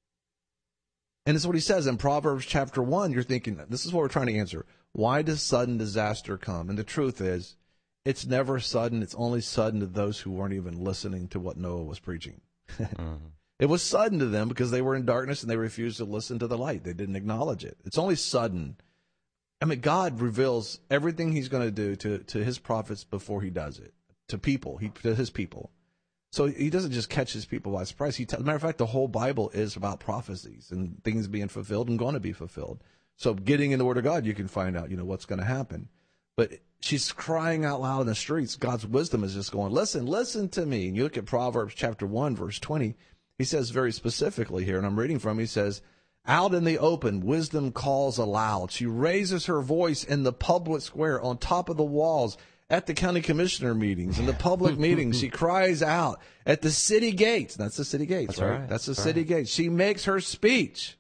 And it's what he says in Proverbs chapter one. You're thinking, this is what we're trying to answer. Why does sudden disaster come? And the truth is, it's never sudden. It's only sudden to those who weren't even listening to what Noah was preaching. Mm-hmm. It was sudden to them because they were in darkness and they refused to listen to the light. They didn't acknowledge it. It's only sudden. I mean, God reveals everything he's going to do to, to his prophets before he does it, to people, he, to his people. So he doesn't just catch his people by surprise. He t- as a matter of fact, the whole Bible is about prophecies and things being fulfilled and going to be fulfilled. So getting in the Word of God, you can find out, you know, what's going to happen. But she's crying out loud in the streets. God's wisdom is just going, listen, listen to me. And you look at Proverbs chapter one, verse twenty. He says very specifically here, and I'm reading from, he says, out in the open, wisdom calls aloud. She raises her voice in the public square, on top of the walls, at the county commissioner meetings, in the public meetings. She cries out at the city gates. That's the city gates, That's right? right. That's the That's city right. gates. She makes her speech.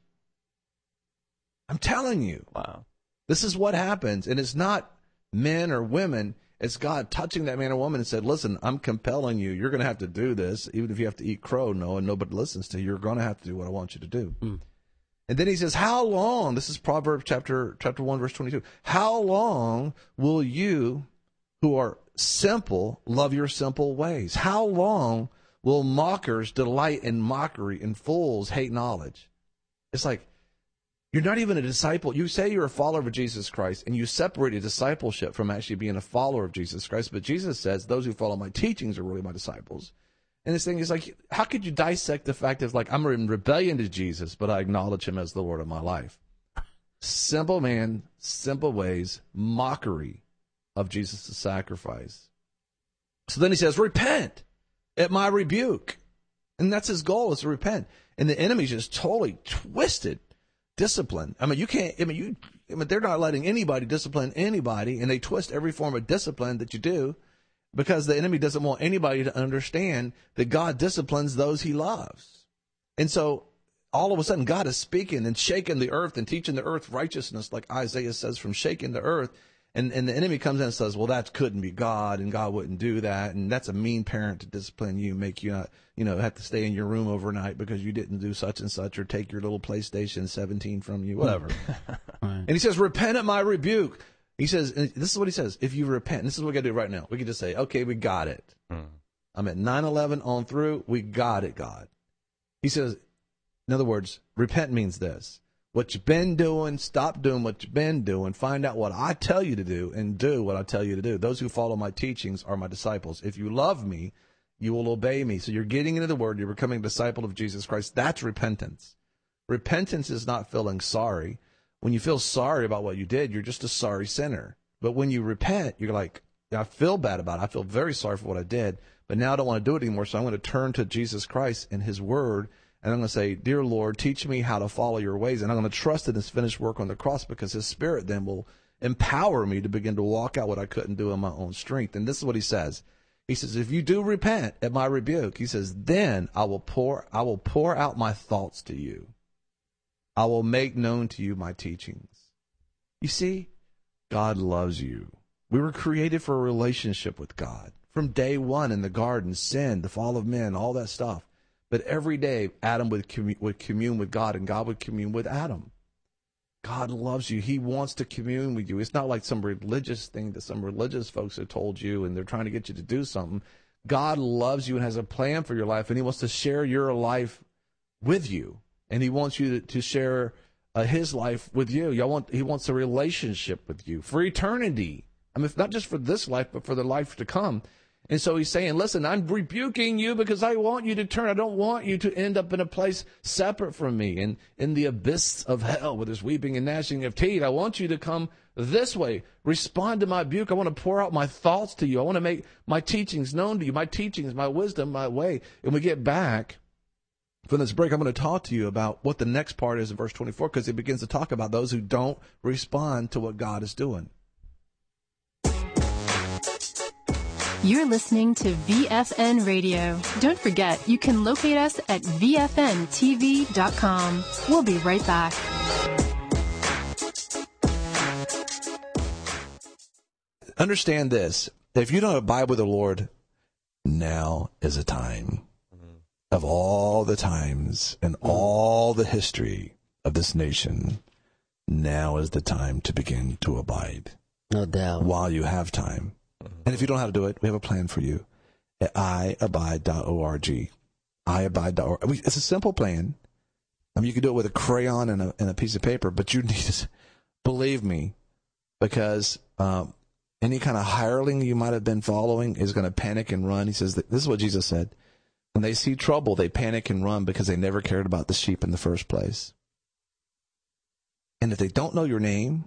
I'm telling you. Wow. This is what happens. And it's not men or women. It's God touching that man or woman and said, listen, I'm compelling you. You're going to have to do this. Even if you have to eat crow, no, and nobody listens to you, you're going to have to do what I want you to do. Mm. And then he says, how long, this is Proverbs chapter chapter one, verse twenty-two, how long will you who are simple love your simple ways? How long will mockers delight in mockery and fools hate knowledge? It's like, you're not even a disciple. You say you're a follower of Jesus Christ, and you separate a discipleship from actually being a follower of Jesus Christ. But Jesus says, those who follow my teachings are really my disciples. And this thing is like, how could you dissect the fact of like, I'm in rebellion to Jesus, but I acknowledge him as the Lord of my life? Simple man, simple ways, mockery of Jesus' sacrifice. So then he says, repent at my rebuke. And that's his goal, is to repent. And the enemy's just totally twisted discipline. I mean, you can't, I mean, you, I mean, they're not letting anybody discipline anybody, and they twist every form of discipline that you do, because the enemy doesn't want anybody to understand that God disciplines those he loves. And so all of a sudden God is speaking and shaking the earth and teaching the earth righteousness, like Isaiah says, from shaking the earth. And, and the enemy comes in and says, well, that couldn't be God, and God wouldn't do that. And that's a mean parent to discipline you, make you not, you know, have to stay in your room overnight because you didn't do such and such, or take your little PlayStation seventeen from you, whatever. Right. And he says, repent at my rebuke. He says, and this is what he says, if you repent, and this is what we got to do right now. We can just say, okay, we got it. Mm. I'm at nine eleven on through. We got it, God. He says, in other words, repent means this. What you've been doing, stop doing what you've been doing. Find out what I tell you to do and do what I tell you to do. Those who follow my teachings are my disciples. If you love me, you will obey me. So you're getting into the Word. You're becoming a disciple of Jesus Christ. That's repentance. Repentance is not feeling sorry. when you feel sorry about what you did, you're just a sorry sinner. But when you repent, you're like, I feel bad about it. I feel very sorry for what I did, but now I don't want to do it anymore. So I'm going to turn to Jesus Christ and his word. And I'm going to say, dear Lord, teach me how to follow your ways. And I'm going to trust in his finished work on the cross, because his spirit then will empower me to begin to walk out what I couldn't do in my own strength. And this is what he says. He says, if you do repent at my rebuke, he says, then I will pour, I will pour out my thoughts to you. I will make known to you my teachings. You see, God loves you. We were created for a relationship with God. From day one in the garden, sin, the fall of men, all that stuff. But every day, Adam would, commu- would commune with God, and God would commune with Adam. God loves you. He wants to commune with you. It's not like some religious thing that some religious folks have told you, and they're trying to get you to do something. God loves you and has a plan for your life, and he wants to share your life with you. And he wants you to, to share uh, his life with you. You want, he wants a relationship with you for eternity. I mean, not just for this life, but for the life to come. And so he's saying, listen, I'm rebuking you because I want you to turn. I don't want you to end up in a place separate from me and in the abyss of hell where there's weeping and gnashing of teeth. I want you to come this way. Respond to my rebuke. I want to pour out my thoughts to you. I want to make my teachings known to you, my teachings, my wisdom, my way. And we get back from this break, I'm going to talk to you about what the next part is in verse twenty-four, because it begins to talk about those who don't respond to what God is doing. You're listening to V F N Radio. Don't forget, you can locate us at V F N T V dot com. We'll be right back. Understand this. If you don't abide with the Lord, now is a time. Of all the times and all the history of this nation, now is the time to begin to abide. No doubt. While you have time. And if you don't know how to do it, we have a plan for you at i abide dot org. i abide dot org. It's a simple plan. I mean, you can do it with a crayon and a, and a piece of paper, but you need to believe me, because um, any kind of hireling you might have been following is going to panic and run. He says, that, this is what Jesus said. When they see trouble, they panic and run because they never cared about the sheep in the first place. And if they don't know your name,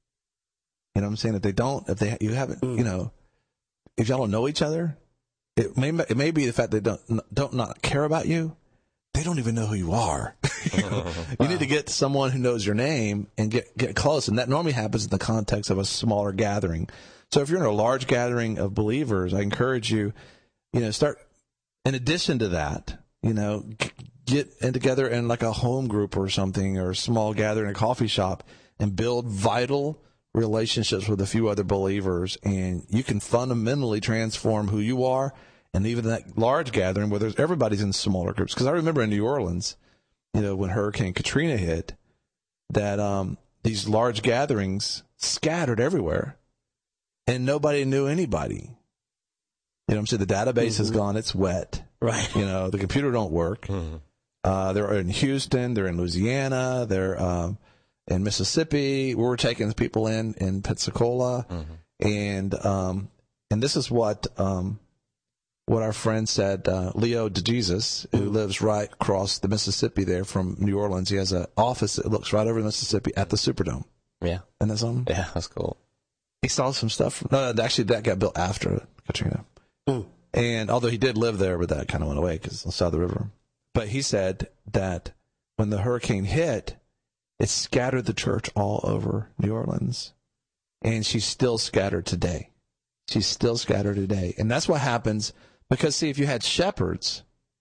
you know what I'm saying? If they don't, if they, you haven't, you know, if y'all don't know each other, it may, it may be the fact they don't, don't not care about you. They don't even know who you are. you, know? You need to get someone who knows your name and get, get close. And that normally happens in the context of a smaller gathering. So if you're in a large gathering of believers, I encourage you, you know, start, in addition to that, you know, get in together in like a home group or something, or a small gathering, a coffee shop, and build vital relationships with a few other believers, and you can fundamentally transform who you are. And even that large gathering where there's everybody's in smaller groups. Because I remember in New Orleans, you know, when Hurricane Katrina hit, that um, these large gatherings scattered everywhere, and nobody knew anybody. You know what I'm saying? The database mm-hmm. is gone. It's wet. Right. You know, the computer don't work. Mm-hmm. Uh, they're in Houston. They're in Louisiana. They're um, in Mississippi. We were taking people in in Pensacola. Mm-hmm. And um, and this is what um, what our friend said, uh, Leo DeJesus, who lives right across the Mississippi there from New Orleans. He has an office that looks right over the Mississippi at the Superdome. Yeah. Isn't that something? Yeah, that's cool. He saw some stuff. From, no, actually, that got built after Katrina. Mm. And although he did live there, but that kind of went away because it's on the side of the river. But he said that when the hurricane hit, it scattered the church all over New Orleans. And she's still scattered today. She's still scattered today. And that's what happens because, see, if you had shepherds,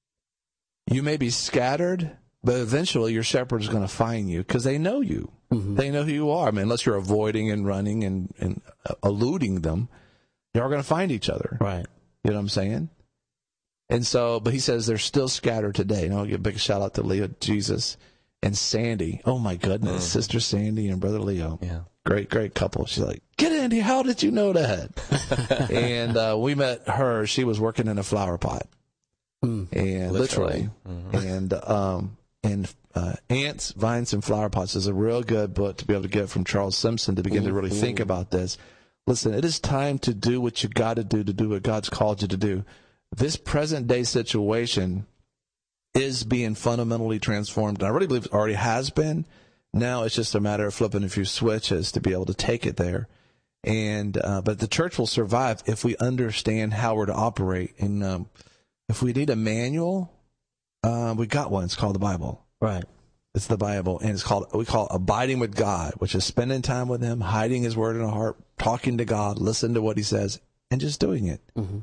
you may be scattered, but eventually your shepherd is going to find you because they know you. Mm-hmm. They know who you are. I mean, unless you're avoiding and running and, and uh, eluding them, you're going to find each other. Right. You know what I'm saying? And so, but he says they're still scattered today. And I'll give a big shout out to Leo Jesus and Sandy. Oh my goodness, mm. Sister Sandy and Brother Leo. Yeah. Great, great couple. She's like, get Andy, how did you know that? and uh, we met her. She was working in a flower pot. Mm. And literally. Mm-hmm. And, um, and uh, Ants, Vines, and Flower Pots is a real good book to be able to get from Charles Simpson to begin mm-hmm. to really think about this. Listen, it is time to do what you got to do to do what God's called you to do. This present day situation is being fundamentally transformed. And I really believe it already has been. Now it's just a matter of flipping a few switches to be able to take it there. And uh, but the church will survive if we understand how we're to operate. And um, if we need a manual, uh, we got one. It's called the Bible. Right. It's the Bible, and it's called we call it abiding with God, which is spending time with Him, hiding His Word in our heart, talking to God, listening to what He says, and just doing it. Mm-hmm.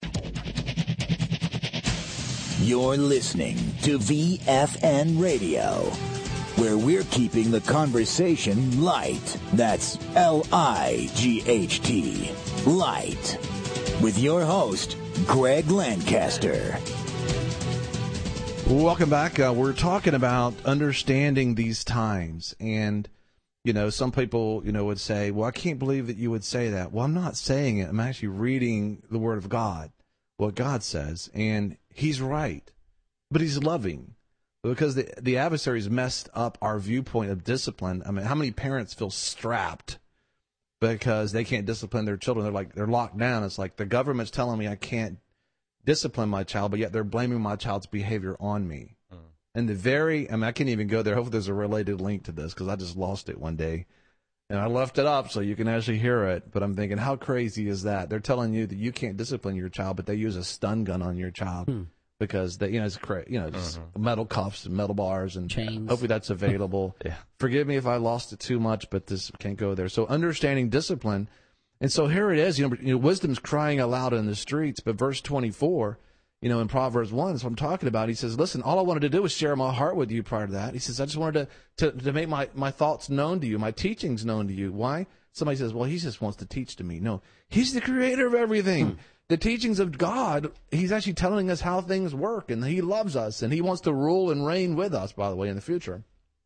You're listening to V F N Radio, where we're keeping the conversation light. That's L I G H T, light. With your host, Greg Lancaster. Welcome back. Uh, we're talking about understanding these times. And, you know, some people, you know, would say, well, I can't believe that you would say that. Well, I'm not saying it. I'm actually reading the Word of God, what God says. And He's right. But He's loving. Because the, the adversary's messed up our viewpoint of discipline. I mean, how many parents feel strapped because they can't discipline their children? They're like, they're locked down. It's like the government's telling me I can't discipline my child, but yet they're blaming my child's behavior on me. Mm. And the very, I mean, I can't even go there. Hopefully there's a related link to this because I just lost it one day. And I left it up so you can actually hear it. But I'm thinking, how crazy is that? They're telling you that you can't discipline your child, but they use a stun gun on your child. Hmm. Because they, you know, it's cra- you know, just uh-huh. metal cuffs and metal bars and chains. Hopefully that's available. Yeah. Forgive me if I lost it too much, but this can't go there. So understanding discipline, and so here it is. You know, you know, wisdom's crying aloud in the streets. But verse twenty-four, you know, in Proverbs one, is what I'm talking about. He says, "Listen, all I wanted to do was share my heart with you." Prior to that, he says, "I just wanted to to, to make my my thoughts known to you, my teachings known to you." Why? Somebody says, "Well, he just wants to teach to me." No, He's the creator of everything. Hmm. The teachings of God, He's actually telling us how things work, and He loves us, and He wants to rule and reign with us, by the way, in the future.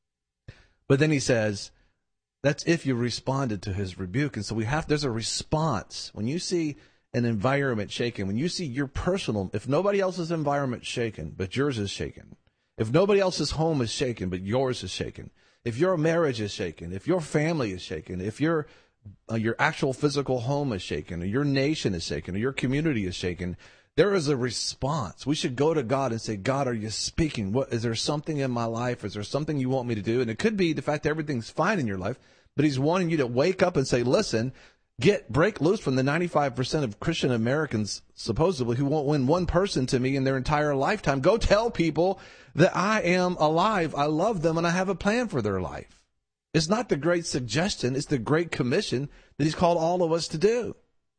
But then He says, that's if you responded to His rebuke. And so we have, there's a response. When you see an environment shaken, when you see your personal, if nobody else's environment shaken, but yours is shaken, if nobody else's home is shaken, but yours is shaken, if your marriage is shaken, if your family is shaken, if your Uh, your actual physical home is shaken, or your nation is shaken, or your community is shaken, there is a response. We should go to God and say, God, are you speaking? What, is there something in my life? Is there something you want me to do? And it could be the fact that everything's fine in your life, but He's wanting you to wake up and say, listen, get break loose from the ninety-five percent of Christian Americans, supposedly, who won't win one person to me in their entire lifetime. Go tell people that I am alive, I love them, and I have a plan for their life. It's not the great suggestion. It's the great commission that He's called all of us to do.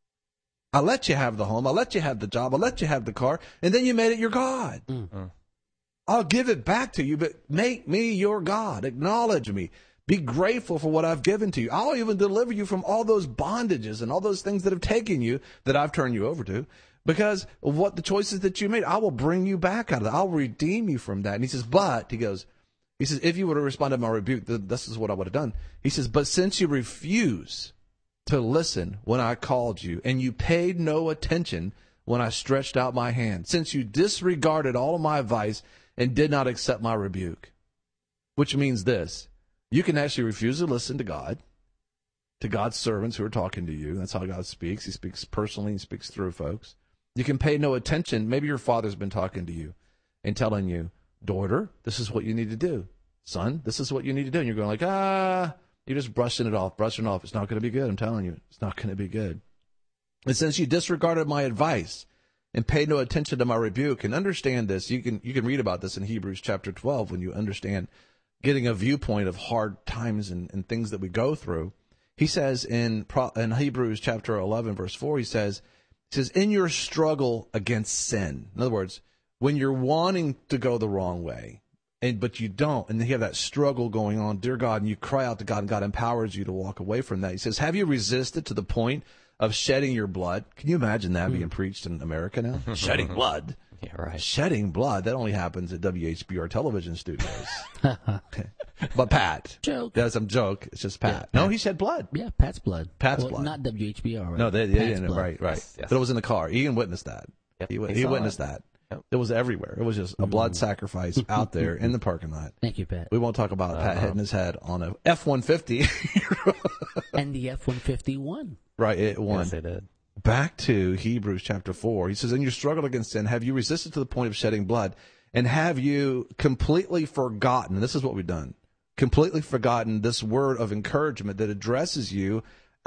I let you have the home. I let you have the job. I let you have the car. And then you made it your God. Mm-hmm. I'll give it back to you, but make me your God. Acknowledge me. Be grateful for what I've given to you. I'll even deliver you from all those bondages and all those things that have taken you that I've turned you over to because of what the choices that you made. I will bring you back out of that. I'll redeem you from that. And He says, but, He goes, He says, if you would have responded to my rebuke, this is what I would have done. He says, but since you refuse to listen when I called you, and you paid no attention when I stretched out my hand, since you disregarded all of my advice and did not accept my rebuke, which means this, you can actually refuse to listen to God, to God's servants who are talking to you. That's how God speaks. He speaks personally. He speaks through folks. You can pay no attention. Maybe your father's been talking to you and telling you, daughter, this is what you need to do. Son, this is what you need to do. And you're going like, ah, you're just brushing it off, brushing it off. It's not going to be good. I'm telling you, it's not going to be good. And since you disregarded my advice and paid no attention to my rebuke, and understand this, you can you can read about this in Hebrews chapter twelve when you understand getting a viewpoint of hard times and, and things that we go through. He says in in Hebrews chapter eleven, verse four, he says, he says, in your struggle against sin. In other words, when you're wanting to go the wrong way, and but you don't, and you have that struggle going on, dear God, and you cry out to God, and God empowers you to walk away from that. He says, have you resisted to the point of shedding your blood? Can you imagine that mm. being preached in America now? Shedding blood. Yeah, right. Shedding blood. That only happens at W H B R television studios. But Pat. Joke. That's some joke. It's just Pat. Yeah, no, he shed blood. Yeah, Pat's blood. Pat's well, blood. Not W H B R, right? No, they, they Pat's didn't. blood. Right, right. Yes, yes. But it was in the car. Ian witnessed that. Yep, he he he witnessed it. that. Yep. It was everywhere. It was just a blood sacrifice out there in the parking lot. Thank you, Pat. We won't talk about uh-huh. Pat hitting his head on a F one fifty. And the F one fifty won. Right, it won. Yes, they did. Back to Hebrews chapter four. He says, in your struggle against sin, have you resisted to the point of shedding blood? And have you completely forgotten, this is what we've done, completely forgotten this word of encouragement that addresses you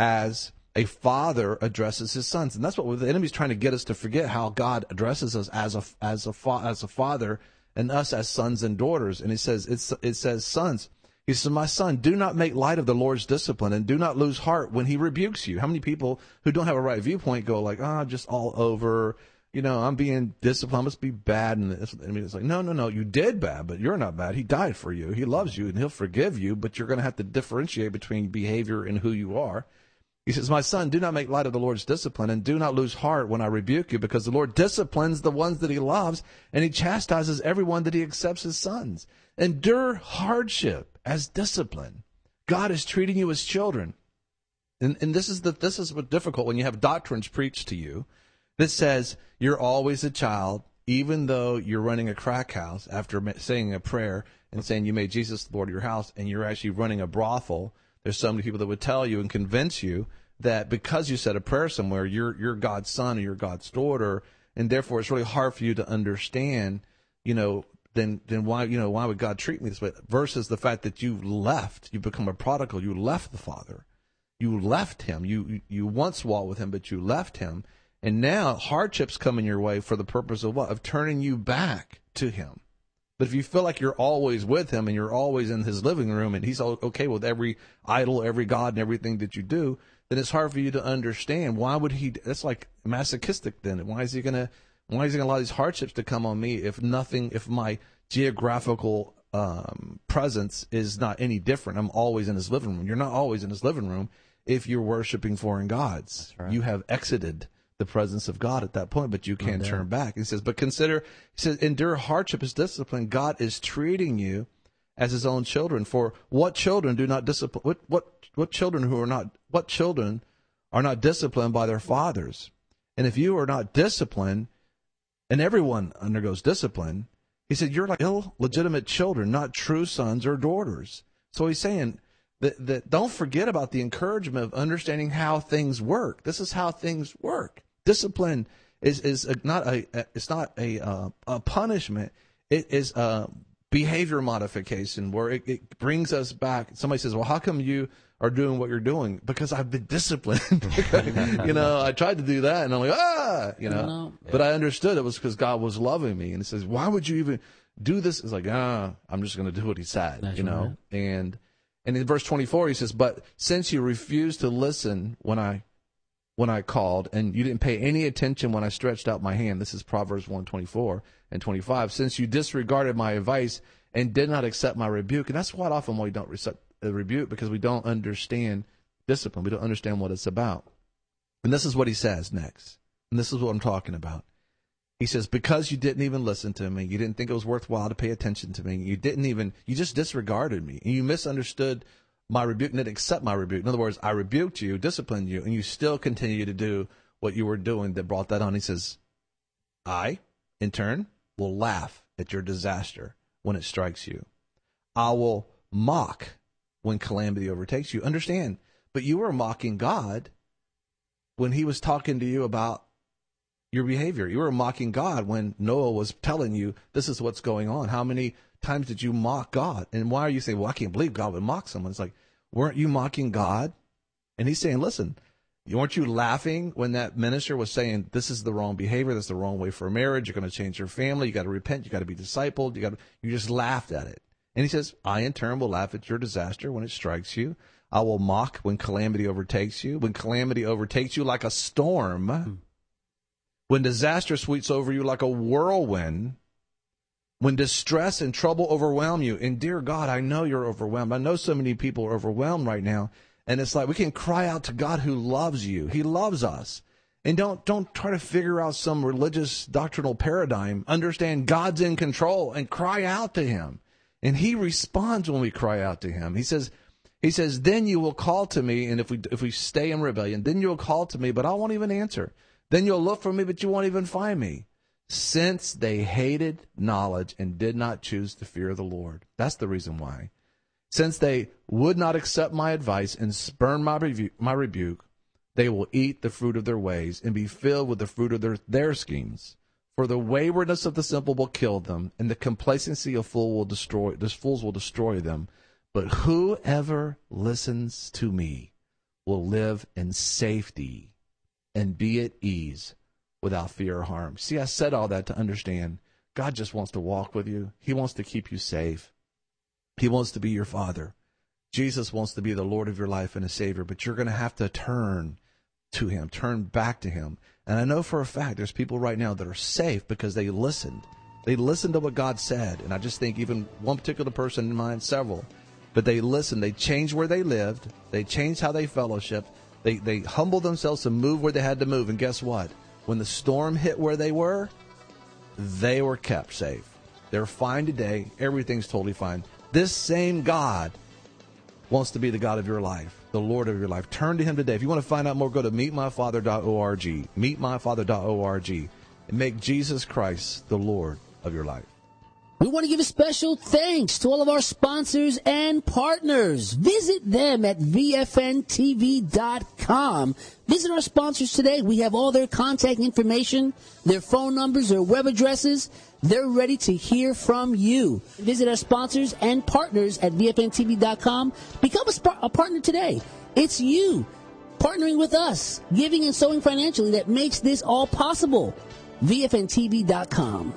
as a father addresses his sons. And that's what the enemy's trying to get us to forget, how God addresses us as a, as a, fa- as a father and us as sons and daughters. And he says, it's, it says, sons. He says, my son, do not make light of the Lord's discipline and do not lose heart when he rebukes you. How many people who don't have a right viewpoint go like, ah, oh, just all over, you know, I'm being disciplined, I must be bad. And I mean, it's like, no, no, no, you did bad, but you're not bad. He died for you. He loves you and he'll forgive you, but you're going to have to differentiate between behavior and who you are. He says, my son, do not make light of the Lord's discipline and do not lose heart when I rebuke you, because the Lord disciplines the ones that he loves and he chastises everyone that he accepts as sons. Endure hardship as discipline. God is treating you as children. And, and this is the, this is what's difficult when you have doctrines preached to you that says you're always a child, even though you're running a crack house after saying a prayer and saying you made Jesus the Lord of your house, and you're actually running a brothel. There's so many people that would tell you and convince you that because you said a prayer somewhere, you're you're God's son or you're God's daughter, and therefore it's really hard for you to understand, you know, then then why you know why would God treat me this way? Versus the fact that you left, you become a prodigal, you left the Father, you left him, you you once walked with him, but you left him, and now hardships come in your way for the purpose of what? Of turning you back to him. But if you feel like you're always with him and you're always in his living room and he's okay with every idol, every god, and everything that you do, then it's hard for you to understand. Why would he? That's like masochistic then. Why is he gonna? Why is he gonna allow these hardships to come on me if nothing? If my geographical um, presence is not any different? I'm always in his living room. You're not always in his living room if you're worshiping foreign gods. Right. You have exited the presence of God at that point, but you can't okay. turn back. He says, but consider, he says, endure hardship as discipline. God is treating you as his own children. For what children do not discipline, what, what, what children who are not, what children are not disciplined by their fathers? And if you are not disciplined, and everyone undergoes discipline, he said, you're like illegitimate children, not true sons or daughters. So he's saying that, that don't forget about the encouragement of understanding how things work. This is how things work. Discipline is is a, not a it's not a uh, a punishment. It is a behavior modification where it, it brings us back. Somebody says, "Well, how come you are doing what you're doing?" Because I've been disciplined. You know, I tried to do that, and I'm like, ah, you know. No. But I understood it was because God was loving me, and He says, "Why would you even do this?" It's like, ah, I'm just going to do what He said, That's you know. Right. And and in verse twenty-four, He says, "But since you refused to listen when I." when I called, and you didn't pay any attention when I stretched out my hand." This is Proverbs one twenty-four and twenty-five. "Since you disregarded my advice and did not accept my rebuke." And that's quite often why we don't accept the rebuke, because we don't understand discipline. We don't understand what it's about. And this is what he says next. And this is what I'm talking about. He says, because you didn't even listen to me, you didn't think it was worthwhile to pay attention to me, you didn't even, you just disregarded me, and you misunderstood my rebuke and didn't accept my rebuke. In other words, I rebuked you, disciplined you, and you still continue to do what you were doing that brought that on. He says, I, in turn, will laugh at your disaster when it strikes you. I will mock when calamity overtakes you. Understand, but you were mocking God when he was talking to you about your behavior. You were mocking God when Noah was telling you this is what's going on. How many times did you mock God? And why are you saying, well, I can't believe God would mock someone? It's like, weren't you mocking God? And he's saying, listen, weren't you laughing when that minister was saying, this is the wrong behavior, this is the wrong way for a marriage, you're going to change your family, you got to repent, you got to be discipled, you got to, you just laughed at it. And he says, I in turn will laugh at your disaster when it strikes you. I will mock when calamity overtakes you. When calamity overtakes you like a storm, hmm. when disaster sweeps over you like a whirlwind, when distress and trouble overwhelm you. And dear God, I know you're overwhelmed. I know so many people are overwhelmed right now. And it's like we can cry out to God who loves you. He loves us. And don't don't try to figure out some religious doctrinal paradigm. Understand God's in control and cry out to him. And he responds when we cry out to him. He says, he says, then you will call to me, and if we if we stay in rebellion, then you'll call to me, but I won't even answer. Then you'll look for me, but you won't even find me. Since they hated knowledge and did not choose to fear the Lord. That's the reason why. Since they would not accept my advice and spurn my, rebu- my rebuke, they will eat the fruit of their ways and be filled with the fruit of their, their schemes. For the waywardness of the simple will kill them, and the complacency of fool will destroy, the fools will destroy them. But whoever listens to me will live in safety and be at ease without fear or harm. See, I said all that to understand God just wants to walk with you. He wants to keep you safe. He wants to be your Father. Jesus wants to be the Lord of your life and a Savior, but you're going to have to turn to Him, turn back to Him. And I know for a fact there's people right now that are safe because they listened. They listened to what God said. And I just think even one particular person in mind, several, but they listened. They changed where they lived. They changed how they fellowshiped. They, they humbled themselves to move where they had to move. And guess what? When the storm hit where they were, they were kept safe. They're fine today. Everything's totally fine. This same God wants to be the God of your life, the Lord of your life. Turn to Him today. If you want to find out more, go to meet my father dot org, meet my father dot org, and make Jesus Christ the Lord of your life. We want to give a special thanks to all of our sponsors and partners. Visit them at V F N T V dot com. Visit our sponsors today. We have all their contact information, their phone numbers, their web addresses. They're ready to hear from you. Visit our sponsors and partners at V F N T V dot com. Become a, sp- a partner today. It's you partnering with us, giving and sowing financially that makes this all possible. V F N T V dot com.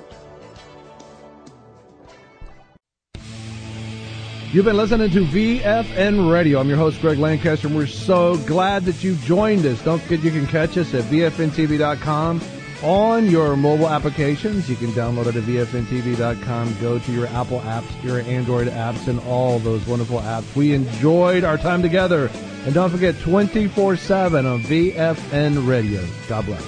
You've been listening to V F N Radio. I'm your host, Greg Lancaster, and we're so glad that you joined us. Don't forget you can catch us at V F N T V dot com on your mobile applications. You can download it at V F N T V dot com. Go to your Apple apps, your Android apps, and all those wonderful apps. We enjoyed our time together. And don't forget, twenty-four seven on V F N Radio. God bless.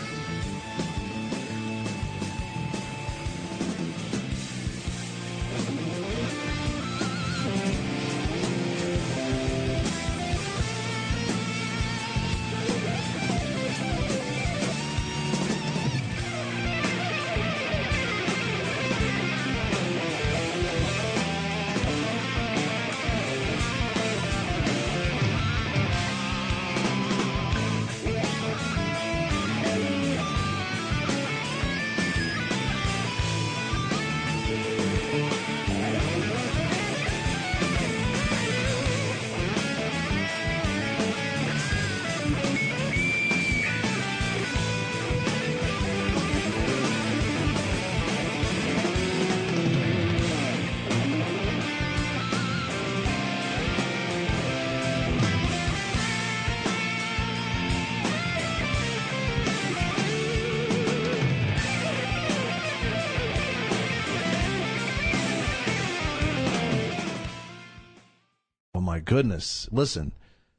Goodness, listen,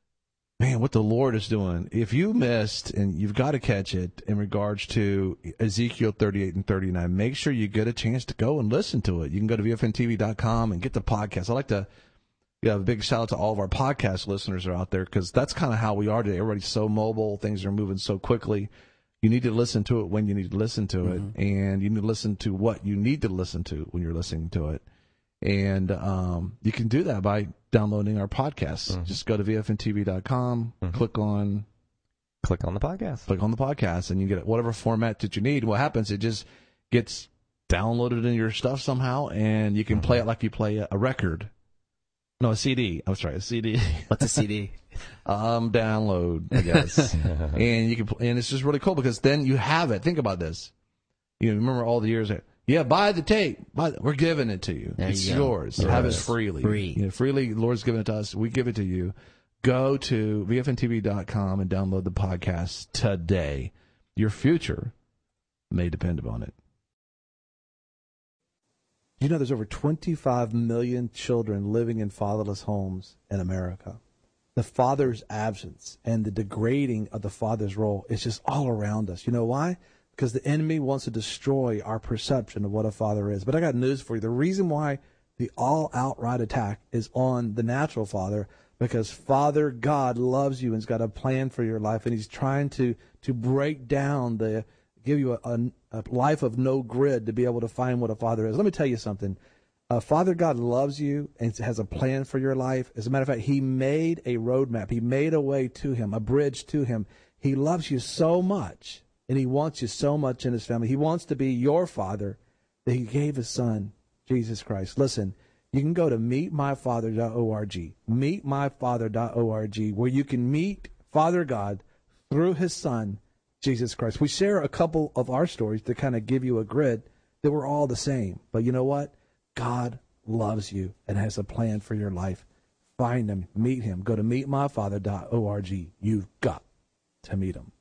man, what the Lord is doing. If you missed, and you've got to catch it in regards to Ezekiel thirty-eight and thirty-nine, make sure you get a chance to go and listen to it. You can go to V F N T V dot com and get the podcast. I like to give a big shout out to all of our podcast listeners that are out there, because that's kind of how we are today. Everybody's so mobile. Things are moving so quickly. You need to listen to it when you need to listen to it, mm-hmm. and you need to listen to what you need to listen to when you're listening to it. And um, you can do that by downloading our podcasts. Mm-hmm. Just go to V F N T V dot com, mm-hmm. click on click on the podcast. Click on the podcast, and you get whatever format that you need. What happens, it just gets downloaded in your stuff somehow, and you can mm-hmm. play it like you play a, a record. No, a C D. I'm sorry, a C D. What's a C D? um, download, I guess. and you can, and it's just really cool because then you have it. Think about this. You know, remember all the years that, yeah, buy the tape. Buy the, we're giving it to you. There it's you yours. Yes. Have it freely. Free. You know, freely, the Lord's given it to us. We give it to you. Go to V F N T V dot com and download the podcast today. Your future may depend upon it. You know, there's over twenty-five million children living in fatherless homes in America. The father's absence and the degrading of the father's role is just all around us. You know why? Because the enemy wants to destroy our perception of what a father is. But I got news for you. The reason why the all-outright attack is on the natural father, because Father God loves you and has got a plan for your life, and he's trying to, to break down the, give you a, a, a life of no grid to be able to find what a father is. Let me tell you something. Uh, Father God loves you and has a plan for your life. As a matter of fact, he made a roadmap. He made a way to him, a bridge to him. He loves you so much. And he wants you so much in his family. He wants to be your father that he gave his son, Jesus Christ. Listen, you can go to meet my father dot org, meet my father dot org, where you can meet Father God through his Son, Jesus Christ. We share a couple of our stories to kind of give you a grid that we're all the same. But you know what? God loves you and has a plan for your life. Find him, meet him. Go to meet my father dot org. You've got to meet him.